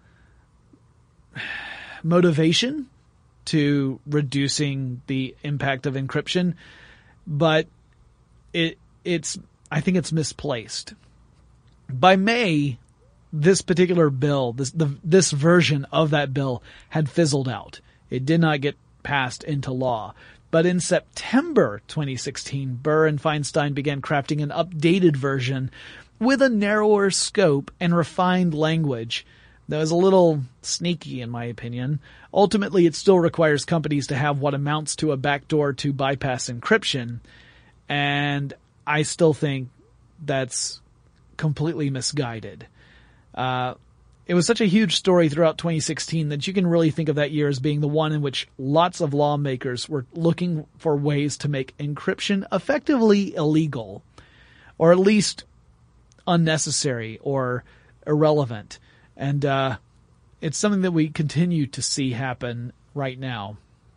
motivation to reducing the impact of encryption, but I think it's misplaced. By May, this particular bill, this version of that bill had fizzled out. It did not get passed into law. But in September 2016, Burr and Feinstein began crafting an updated version with a narrower scope and refined language that was a little sneaky, in my opinion. Ultimately, it still requires companies to have what amounts to a backdoor to bypass encryption. And I still think that's completely misguided. It was such a huge story throughout 2016 that you can really think of that year as being the one in which lots of lawmakers were looking for ways to make encryption effectively illegal, or at least unnecessary or irrelevant. And it's something that we continue to see happen right now.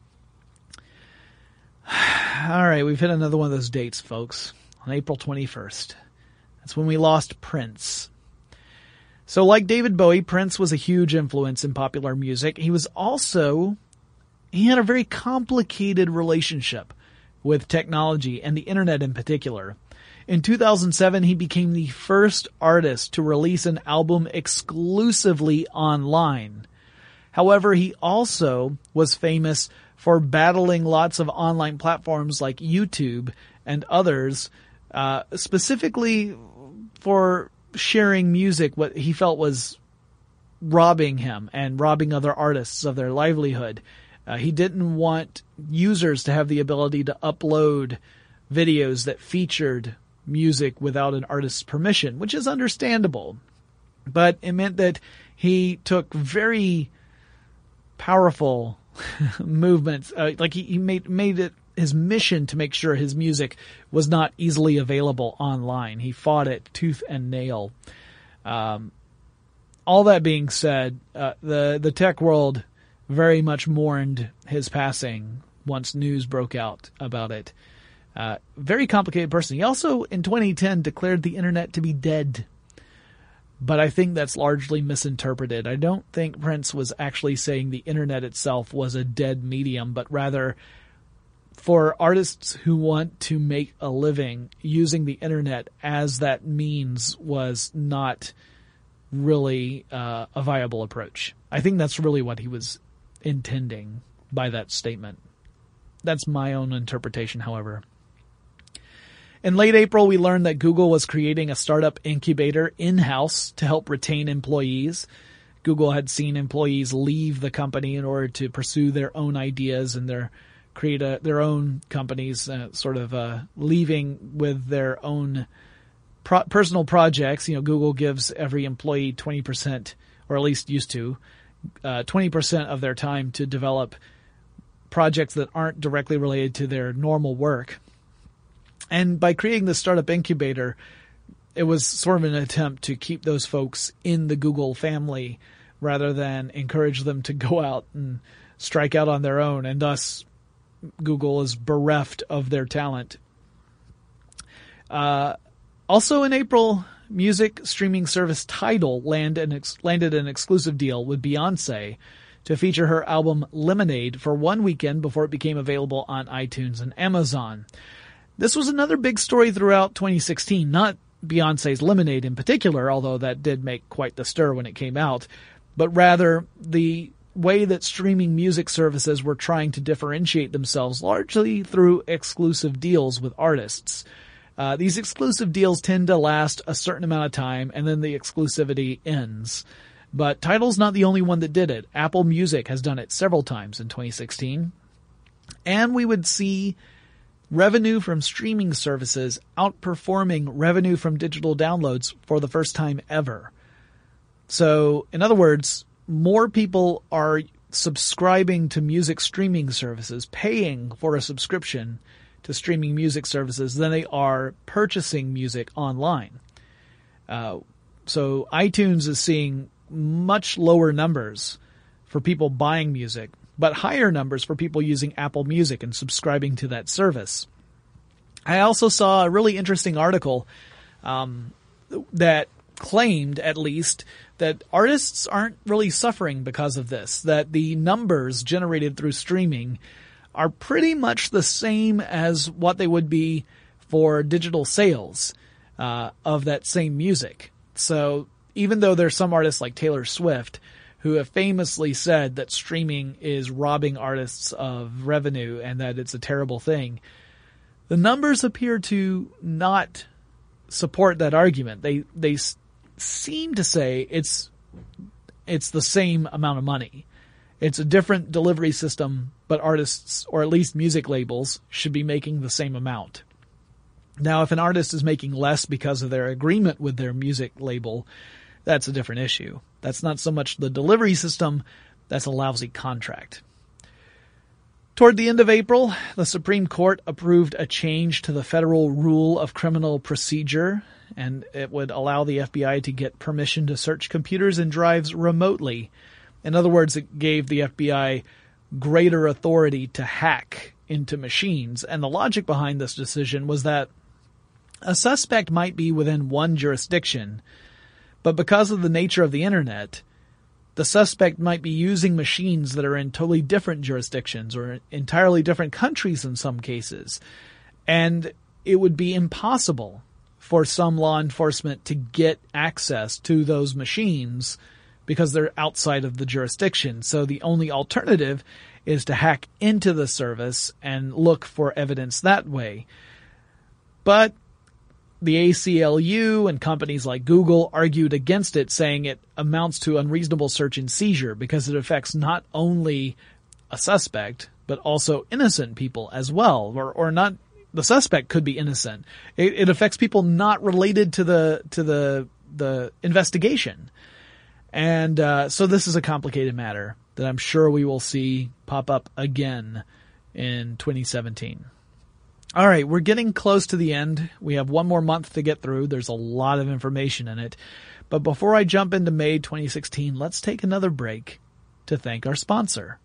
All right, we've hit another one of those dates, folks. On April 21st. That's when we lost Prince. So like David Bowie, Prince was a huge influence in popular music. He had a very complicated relationship with technology and the internet in particular. In 2007, he became the first artist to release an album exclusively online. However, he also was famous for battling lots of online platforms like YouTube and others, specifically for sharing music what he felt was robbing him and robbing other artists of their livelihood. He didn't want users to have the ability to upload videos that featured music without an artist's permission, which is understandable. But it meant that he took very powerful movements. Like he made it his mission to make sure his music was not easily available online. He fought it tooth and nail. All that being said, the tech world very much mourned his passing once news broke out about it. Very complicated person. He also, in 2010, declared the internet to be dead. But I think that's largely misinterpreted. I don't think Prince was actually saying the internet itself was a dead medium, but rather for artists who want to make a living, using the internet as that means was not really a viable approach. I think that's really what he was intending by that statement. That's my own interpretation, however. In late April, we learned that Google was creating a startup incubator in-house to help retain employees. Google had seen employees leave the company in order to pursue their own ideas and create their own companies, leaving with their own personal projects. You know, Google gives every employee 20%, or at least used to, 20% of their time to develop projects that aren't directly related to their normal work. And by creating the startup incubator, it was sort of an attempt to keep those folks in the Google family rather than encourage them to go out and strike out on their own, and thus Google is bereft of their talent. Also in April, music streaming service Tidal landed an exclusive deal with Beyoncé to feature her album Lemonade for one weekend before it became available on iTunes and Amazon. This was another big story throughout 2016, not Beyoncé's Lemonade in particular, although that did make quite the stir when it came out, but rather the way that streaming music services were trying to differentiate themselves largely through exclusive deals with artists. These exclusive deals tend to last a certain amount of time, and then the exclusivity ends. But Tidal's not the only one that did it. Apple Music has done it several times in 2016. And we would see revenue from streaming services outperforming revenue from digital downloads for the first time ever. So, in other words, more people are subscribing to music streaming services, paying for a subscription to streaming music services than they are purchasing music online. So iTunes is seeing much lower numbers for people buying music, but higher numbers for people using Apple Music and subscribing to that service. I also saw a really interesting article that claimed, at least, that artists aren't really suffering because of this, that the numbers generated through streaming are pretty much the same as what they would be for digital sales of that same music. So even though there's some artists like Taylor Swift who have famously said that streaming is robbing artists of revenue and that it's a terrible thing, the numbers appear to not support that argument. They seem to say it's the same amount of money. It's a different delivery system, but artists, or at least music labels, should be making the same amount. Now, if an artist is making less because of their agreement with their music label, that's a different issue. That's not so much the delivery system, that's a lousy contract. Toward the end of April, the Supreme Court approved a change to the Federal Rule of Criminal Procedure, and it would allow the FBI to get permission to search computers and drives remotely. In other words, it gave the FBI greater authority to hack into machines. And the logic behind this decision was that a suspect might be within one jurisdiction, but because of the nature of the internet, the suspect might be using machines that are in totally different jurisdictions or entirely different countries in some cases. And it would be impossible for some law enforcement to get access to those machines because they're outside of the jurisdiction. So the only alternative is to hack into the service and look for evidence that way. But the ACLU and companies like Google argued against it, saying it amounts to unreasonable search and seizure because it affects not only a suspect, but also innocent people as well, or not. The suspect could be innocent. It affects people not related to the investigation. And so this is a complicated matter that I'm sure we will see pop up again in 2017. All right, we're getting close to the end. We have one more month to get through. There's a lot of information in it. But before I jump into May 2016, let's take another break to thank our sponsor.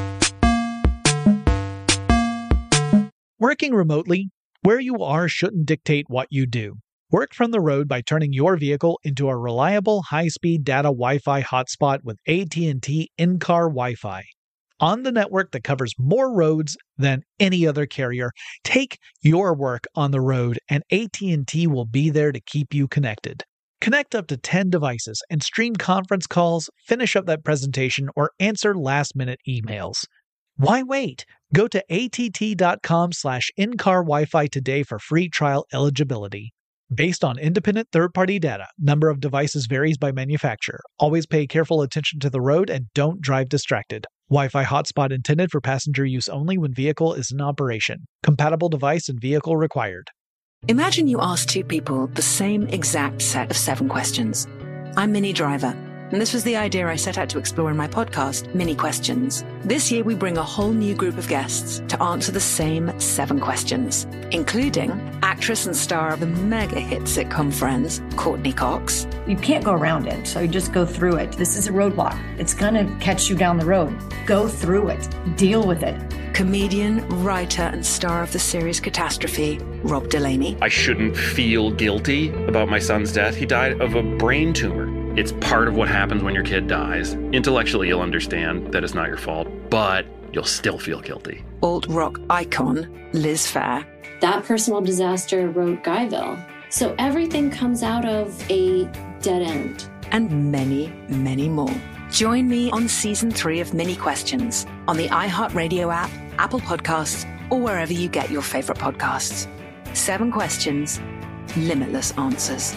Working remotely, where you are shouldn't dictate what you do. Work from the road by turning your vehicle into a reliable, high-speed data Wi-Fi hotspot with AT&T in-car Wi-Fi. On the network that covers more roads than any other carrier, take your work on the road and AT&T will be there to keep you connected. Connect up to 10 devices and stream conference calls, finish up that presentation, or answer last-minute emails. Why wait? Go to att.com/in-car Wi-Fi today for free trial eligibility. Based on independent third-party data, number of devices varies by manufacturer. Always pay careful attention to the road and don't drive distracted. Wi-Fi hotspot intended for passenger use only when vehicle is in operation. Compatible device and vehicle required. Imagine you ask two people the same exact set of 7 questions. I'm Minnie Driver, and this was the idea I set out to explore in my podcast, Mini Questions. This year, we bring a whole new group of guests to answer the same 7 questions, including actress and star of the mega hit sitcom Friends, Courtney Cox. You can't go around it, so you just go through it. This is a roadblock. It's going to catch you down the road. Go through it. Deal with it. Comedian, writer, and star of the series Catastrophe, Rob Delaney. I shouldn't feel guilty about my son's death. He died of a brain tumor. It's part of what happens when your kid dies. Intellectually, you'll understand that it's not your fault, but you'll still feel guilty. Alt-rock icon, Liz Phair. That personal disaster wrote Guyville. So everything comes out of a dead end. And many, many more. Join me on Season 3 of Mini Questions on the iHeartRadio app, Apple Podcasts, or wherever you get your favorite podcasts. 7 questions, limitless answers.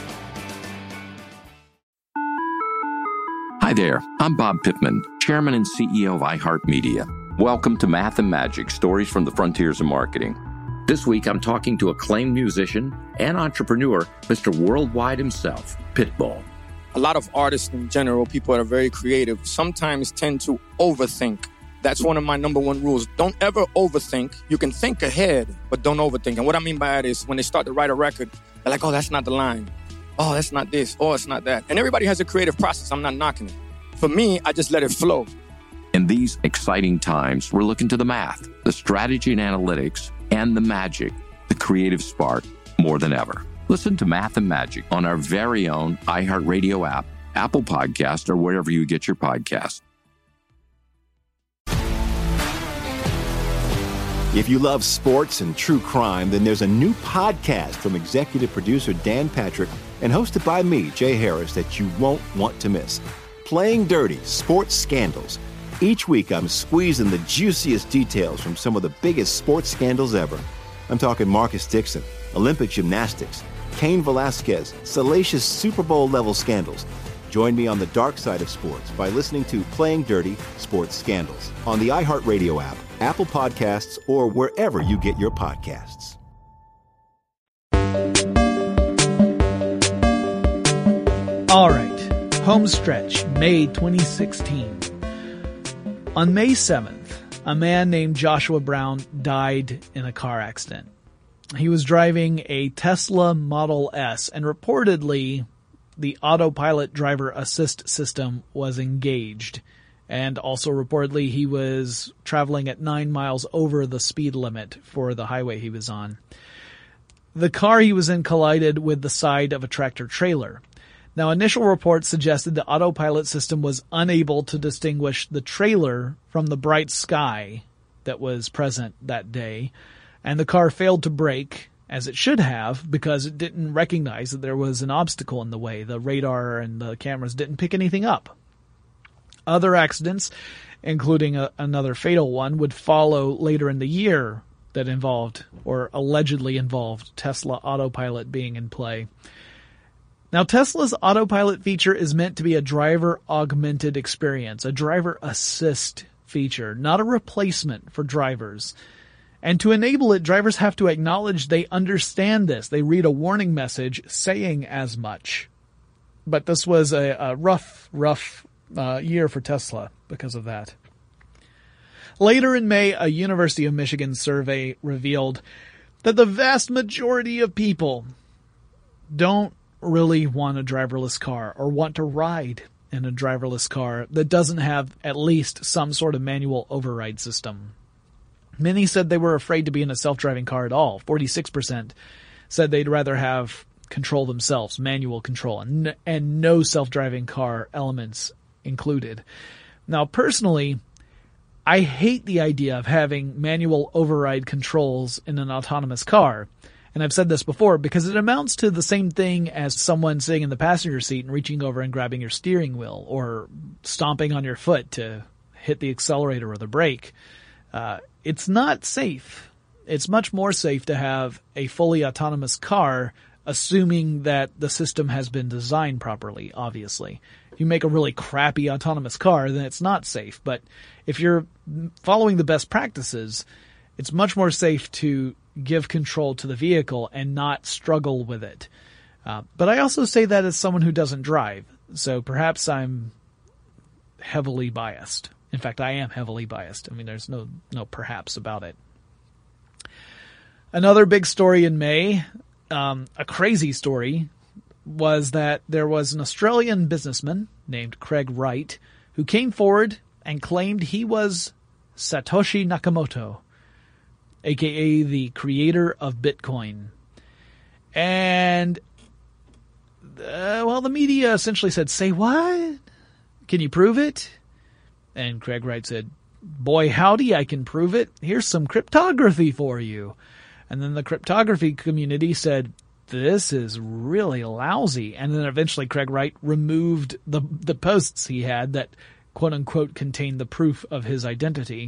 Hi there, I'm Bob Pittman, Chairman and CEO of iHeartMedia. Welcome to Math and Magic, Stories from the Frontiers of Marketing. This week, I'm talking to acclaimed musician and entrepreneur, Mr. Worldwide himself, Pitbull. A lot of artists in general, people that are very creative, sometimes tend to overthink. That's one of my number one rules. Don't ever overthink. You can think ahead, but don't overthink. And what I mean by that is when they start to write a record, they're like, oh, that's not the line. Oh, that's not this. Oh, it's not that. And everybody has a creative process. I'm not knocking it. For me, I just let it flow. In these exciting times, we're looking to the math, the strategy and analytics, and the magic, the creative spark, more than ever. Listen to Math and Magic on our very own iHeartRadio app, Apple Podcast, or wherever you get your podcasts. If you love sports and true crime, then there's a new podcast from executive producer Dan Patrick and hosted by me, Jay Harris, that you won't want to miss. Playing Dirty: Sports Scandals. Each week, I'm squeezing the juiciest details from some of the biggest sports scandals ever. I'm talking Marcus Dixon, Olympic gymnastics, Cain Velasquez, salacious Super Bowl-level scandals. Join me on the dark side of sports by listening to Playing Dirty: Sports Scandals on the iHeartRadio app, Apple Podcasts, or wherever you get your podcasts. All right, home stretch, May 2016. On May 7th, a man named Joshua Brown died in a car accident. He was driving a Tesla Model S, and reportedly, the autopilot driver assist system was engaged. And also reportedly, he was traveling at 9 miles over the speed limit for the highway he was on. The car he was in collided with the side of a tractor trailer. Now, initial reports suggested the autopilot system was unable to distinguish the trailer from the bright sky that was present that day, and the car failed to brake, as it should have, because it didn't recognize that there was an obstacle in the way. The radar and the cameras didn't pick anything up. Other accidents, including another fatal one, would follow later in the year that involved, or allegedly involved, Tesla autopilot being in play. Now, Tesla's autopilot feature is meant to be a driver-augmented experience, a driver assist feature, not a replacement for drivers. And to enable it, drivers have to acknowledge they understand this. They read a warning message saying as much. But this was a rough year for Tesla because of that. Later in May, a University of Michigan survey revealed that the vast majority of people don't really want a driverless car or want to ride in a driverless car that doesn't have at least some sort of manual override system. Many said they were afraid to be in a self-driving car at all. 46% said they'd rather have control themselves, manual control, and no self-driving car elements included. Now, personally, I hate the idea of having manual override controls in an autonomous car. And I've said this before because it amounts to the same thing as someone sitting in the passenger seat and reaching over and grabbing your steering wheel or stomping on your foot to hit the accelerator or the brake. It's not safe. It's much more safe to have a fully autonomous car, assuming that the system has been designed properly, obviously. If you make a really crappy autonomous car, then it's not safe. But if you're following the best practices, it's much more safe to give control to the vehicle and not struggle with it. But I also say that as someone who doesn't drive, so perhaps I'm heavily biased. In fact, I am heavily biased. I mean, there's no perhaps about it. Another big story in May, a crazy story, was that there was an Australian businessman named Craig Wright who came forward and claimed he was Satoshi Nakamoto. aka the creator of Bitcoin. And, the media essentially said, say what? Can you prove it? And Craig Wright said, boy, howdy, I can prove it. Here's some cryptography for you. And then the cryptography community said, this is really lousy. And then eventually Craig Wright removed the posts he had that quote-unquote contained the proof of his identity.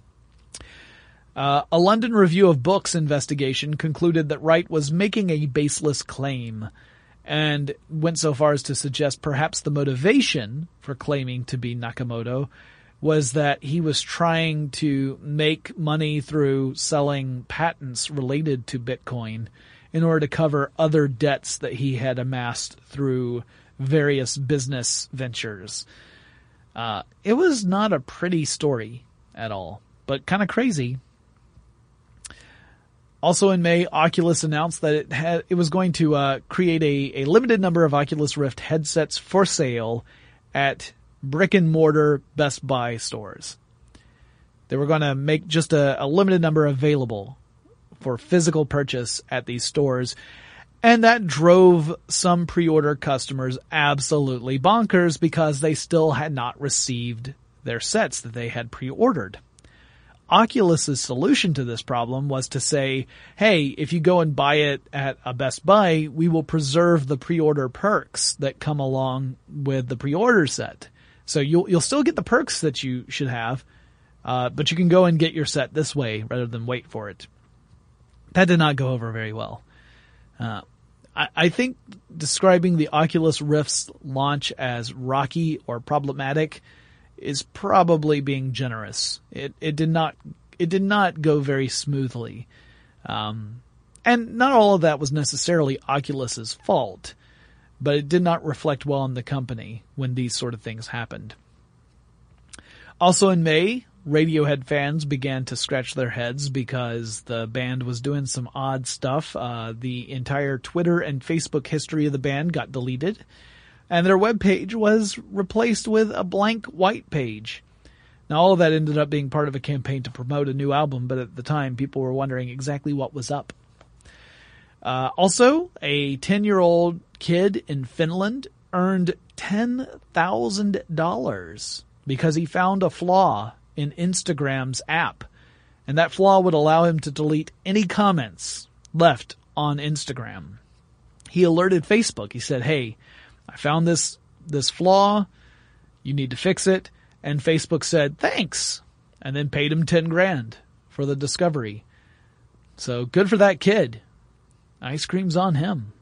A London Review of Books investigation concluded that Wright was making a baseless claim and went so far as to suggest perhaps the motivation for claiming to be Nakamoto was that he was trying to make money through selling patents related to Bitcoin in order to cover other debts that he had amassed through various business ventures. It was not a pretty story at all, but kind of crazy. Also in May, Oculus announced that it was going to create a limited number of Oculus Rift headsets for sale at brick-and-mortar Best Buy stores. They were going to make just a limited number available for physical purchase at these stores, and that drove some pre-order customers absolutely bonkers because they still had not received their sets that they had pre-ordered. Oculus's solution to this problem was to say, hey, if you go and buy it at a Best Buy, we will preserve the pre-order perks that come along with the pre-order set. So you'll still get the perks that you should have, but you can go and get your set this way rather than wait for it. That did not go over very well. I think describing the Oculus Rift's launch as rocky or problematic is probably being generous. It did not go very smoothly. And not all of that was necessarily Oculus's fault, but it did not reflect well on the company when these sort of things happened. Also in May, Radiohead fans began to scratch their heads because the band was doing some odd stuff. The entire Twitter and Facebook history of the band got deleted, and their webpage was replaced with a blank white page. Now, all of that ended up being part of a campaign to promote a new album, but at the time, people were wondering exactly what was up. Also, a 10-year-old kid in Finland earned $10,000 because he found a flaw in Instagram's app, and that flaw would allow him to delete any comments left on Instagram. He alerted Facebook. He said, hey, I found this flaw. You need to fix it. And Facebook said, thanks, and then paid him $10,000 for the discovery. So good for that kid. Ice cream's on him.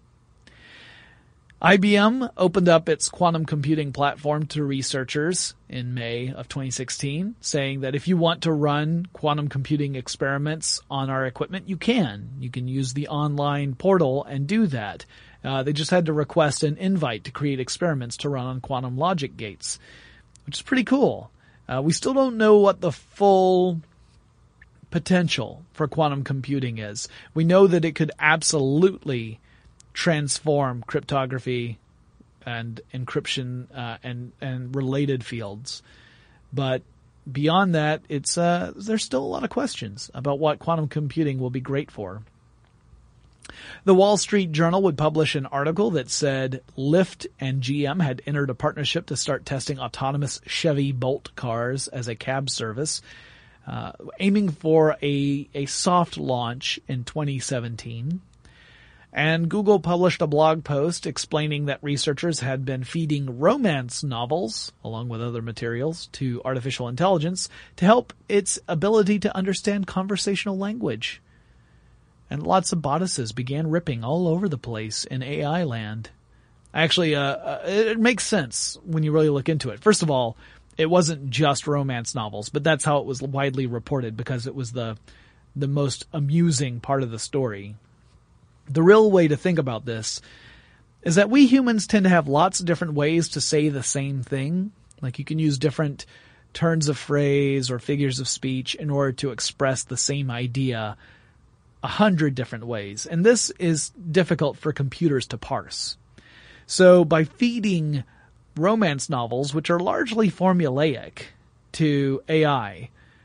IBM opened up its quantum computing platform to researchers in May of 2016, saying that if you want to run quantum computing experiments on our equipment, you can. You can use the online portal and do that. They just had to request an invite to create experiments to run on quantum logic gates, which is pretty cool. We still don't know what the full potential for quantum computing is. We know that it could absolutely transform cryptography and encryption and related fields. But beyond that, there's still a lot of questions about what quantum computing will be great for. The Wall Street Journal would publish an article that said Lyft and GM had entered a partnership to start testing autonomous Chevy Bolt cars as a cab service, aiming for a soft launch in 2017. And Google published a blog post explaining that researchers had been feeding romance novels, along with other materials, to artificial intelligence to help its ability to understand conversational language. And lots of bodices began ripping all over the place in AI land. Actually, it makes sense when you really look into it. First of all, it wasn't just romance novels, but that's how it was widely reported because it was the most amusing part of the story. The real way to think about this is that we humans tend to have lots of different ways to say the same thing. Like you can use different turns of phrase or figures of speech in order to express the same idea 100 different ways. And this is difficult for computers to parse. So by feeding romance novels, which are largely formulaic, to AI,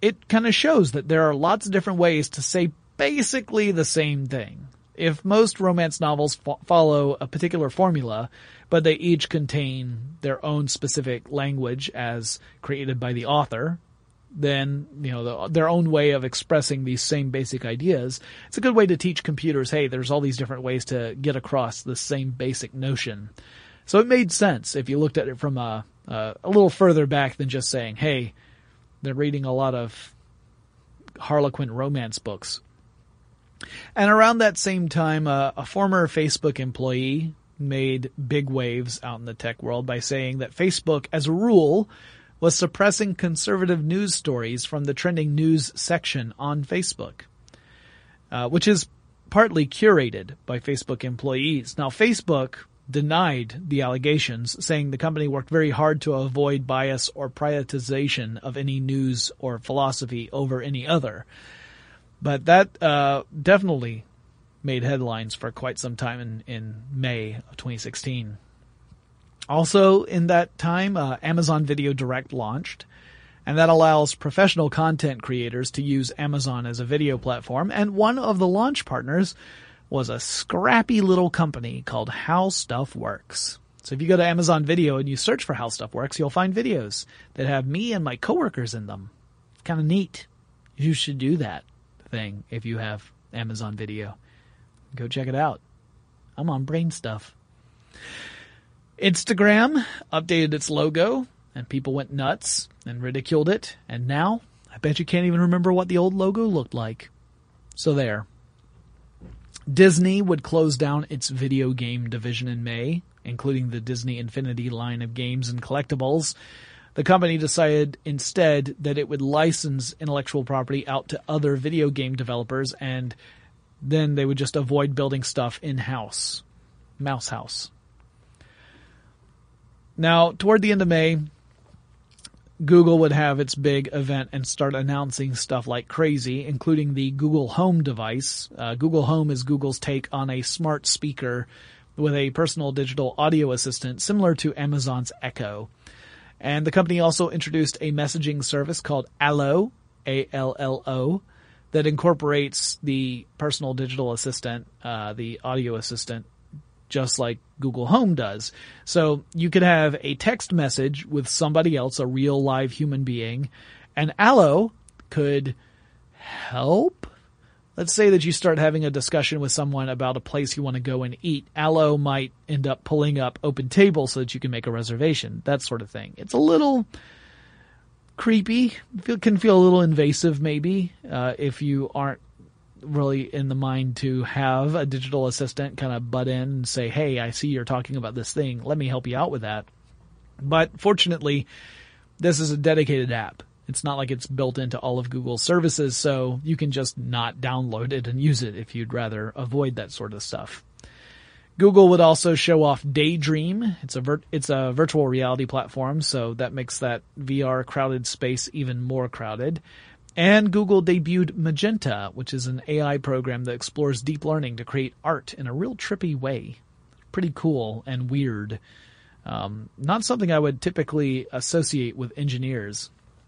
it kind of shows that there are lots of different ways to say basically the same thing. If most romance novels follow a particular formula, but they each contain their own specific language as created by the author, then, their own way of expressing these same basic ideas, it's a good way to teach computers, hey, there's all these different ways to get across the same basic notion. So it made sense if you looked at it from a little further back than just saying, hey, they're reading a lot of Harlequin romance books. And around that same time, a former Facebook employee made big waves out in the tech world by saying that Facebook, as a rule, was suppressing conservative news stories from the trending news section on Facebook, which is partly curated by Facebook employees. Now, Facebook denied the allegations, saying the company worked very hard to avoid bias or prioritization of any news or philosophy over any other. But that definitely made headlines for quite some time in May of 2016. Also in that time, Amazon Video Direct launched, and that allows professional content creators to use Amazon as a video platform. And one of the launch partners was a scrappy little company called How Stuff Works. So if you go to Amazon Video and you search for How Stuff Works, you'll find videos that have me and my coworkers in them. It's kind of neat. You should do that thing if you have Amazon Video. Go check it out. I'm on Brain Stuff. Instagram updated its logo, and people went nuts and ridiculed it. And now, I bet you can't even remember what the old logo looked like. So there. Disney would close down its video game division in May, including the Disney Infinity line of games and collectibles. The company decided instead that it would license intellectual property out to other video game developers, and then they would just avoid building stuff in-house. Mouse House. Now, toward the end of May, Google would have its big event and start announcing stuff like crazy, including the Google Home device. Google Home is Google's take on a smart speaker with a personal digital audio assistant similar to Amazon's Echo. And the company also introduced a messaging service called Allo, A-L-L-O, that incorporates the personal digital assistant, the audio assistant, just like Google Home does. So you could have a text message with somebody else, a real live human being, and Allo could help. Let's say that you start having a discussion with someone about a place you want to go and eat. Allo might end up pulling up OpenTable so that you can make a reservation, that sort of thing. It's a little creepy. Can feel a little invasive maybe if you aren't really in the mind to have a digital assistant kind of butt in and say, hey, I see you're talking about this thing. Let me help you out with that. But fortunately, this is a dedicated app. It's not like it's built into all of Google's services, so you can just not download it and use it if you'd rather avoid that sort of stuff. Google would also show off Daydream. It's a virtual reality platform, so that makes that VR crowded space even more crowded. And Google debuted Magenta, which is an AI program that explores deep learning to create art in a real trippy way. Pretty cool and weird. Not something I would typically associate with engineers.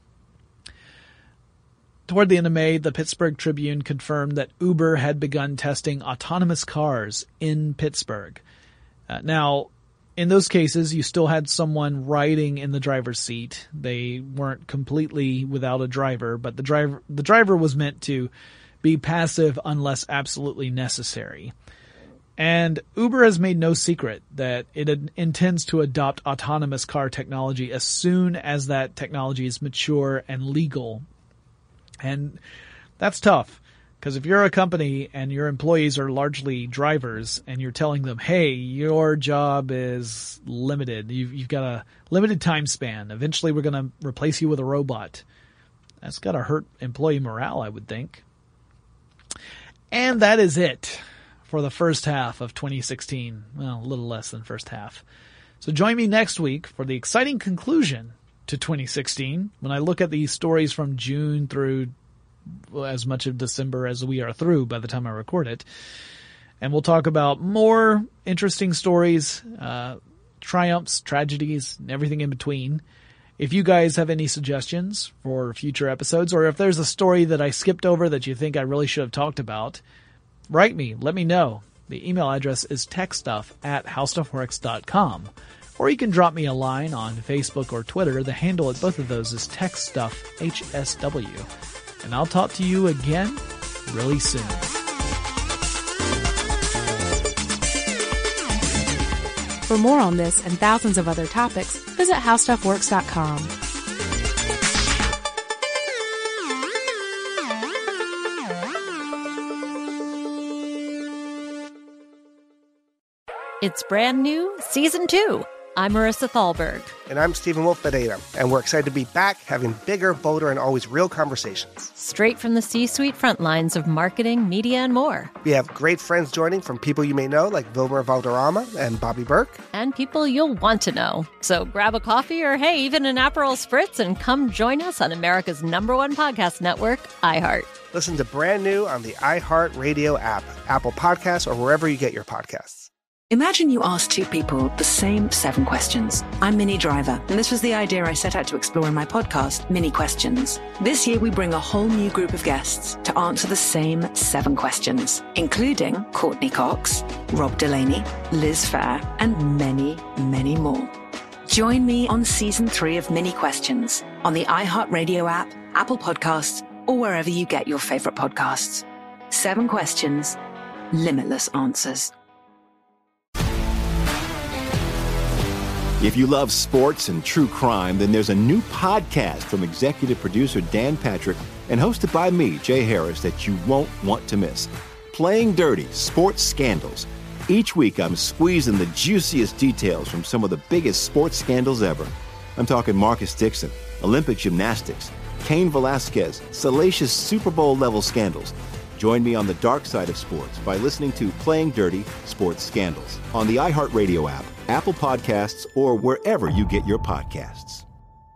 Toward the end of May, the Pittsburgh Tribune confirmed that Uber had begun testing autonomous cars in Pittsburgh. Now, in those cases, you still had someone riding in the driver's seat. They weren't completely without a driver, but the driver was meant to be passive unless absolutely necessary. And Uber has made no secret that it intends to adopt autonomous car technology as soon as that technology is mature and legal. And that's tough, because if you're a company and your employees are largely drivers and you're telling them, hey, your job is limited, you've got a limited time span, eventually we're going to replace you with a robot, that's got to hurt employee morale, I would think. And that is it for the first half of 2016. Well, a little less than first half. So join me next week for the exciting conclusion to 2016 when I look at these stories from June through as much of December as we are through by the time I record it. And we'll talk about more interesting stories, triumphs, tragedies, and everything in between. If you guys have any suggestions for future episodes, or if there's a story that I skipped over that you think I really should have talked about, write me. Let me know. The email address is techstuff@howstuffworks.com. Or you can drop me a line on Facebook or Twitter. The handle at both of those is TechStuffHSW. And I'll talk to you again really soon. For more on this and thousands of other topics, visit howstuffworks.com. It's brand new, Season 2. I'm Marissa Thalberg. And I'm Stephen Wolf-Bedeta, and we're excited to be back having bigger, bolder, and always real conversations. Straight from the C-suite front lines of marketing, media, and more. We have great friends joining from people you may know, like Wilmer Valderrama and Bobby Burke. And people you'll want to know. So grab a coffee or, hey, even an Aperol Spritz and come join us on America's #1 podcast network, iHeart. Listen to brand new on the iHeart Radio app, Apple Podcasts, or wherever you get your podcasts. Imagine you ask two people the same 7 questions. I'm Minnie Driver, and this was the idea I set out to explore in my podcast, Mini Questions. This year, we bring a whole new group of guests to answer the same 7 questions, including Courtney Cox, Rob Delaney, Liz Phair, and many, many more. Join me on Season 3 of Mini Questions on the iHeartRadio app, Apple Podcasts, or wherever you get your favorite podcasts. 7 questions, limitless answers. If you love sports and true crime, then there's a new podcast from executive producer Dan Patrick and hosted by me, Jay Harris, that you won't want to miss. Playing Dirty: Sports Scandals. Each week, I'm squeezing the juiciest details from some of the biggest sports scandals ever. I'm talking Marcus Dixon, Olympic gymnastics, Cain Velasquez, salacious Super Bowl-level scandals. Join me on the dark side of sports by listening to Playing Dirty: Sports Scandals on the iHeartRadio app, Apple Podcasts, or wherever you get your podcasts.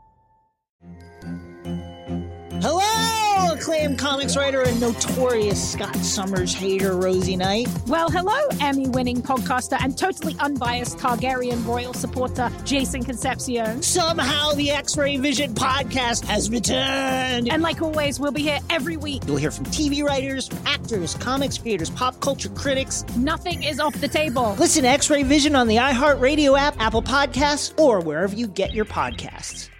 Hello, acclaimed comics writer and notorious Scott Summers hater, Rosie Knight. Well, hello, Emmy-winning podcaster and totally unbiased Targaryen royal supporter, Jason Concepcion. Somehow the X-Ray Vision podcast has returned. And like always, we'll be here every week. You'll hear from TV writers, actors, comics creators, pop culture critics. Nothing is off the table. Listen to X-Ray Vision on the iHeartRadio app, Apple Podcasts, or wherever you get your podcasts.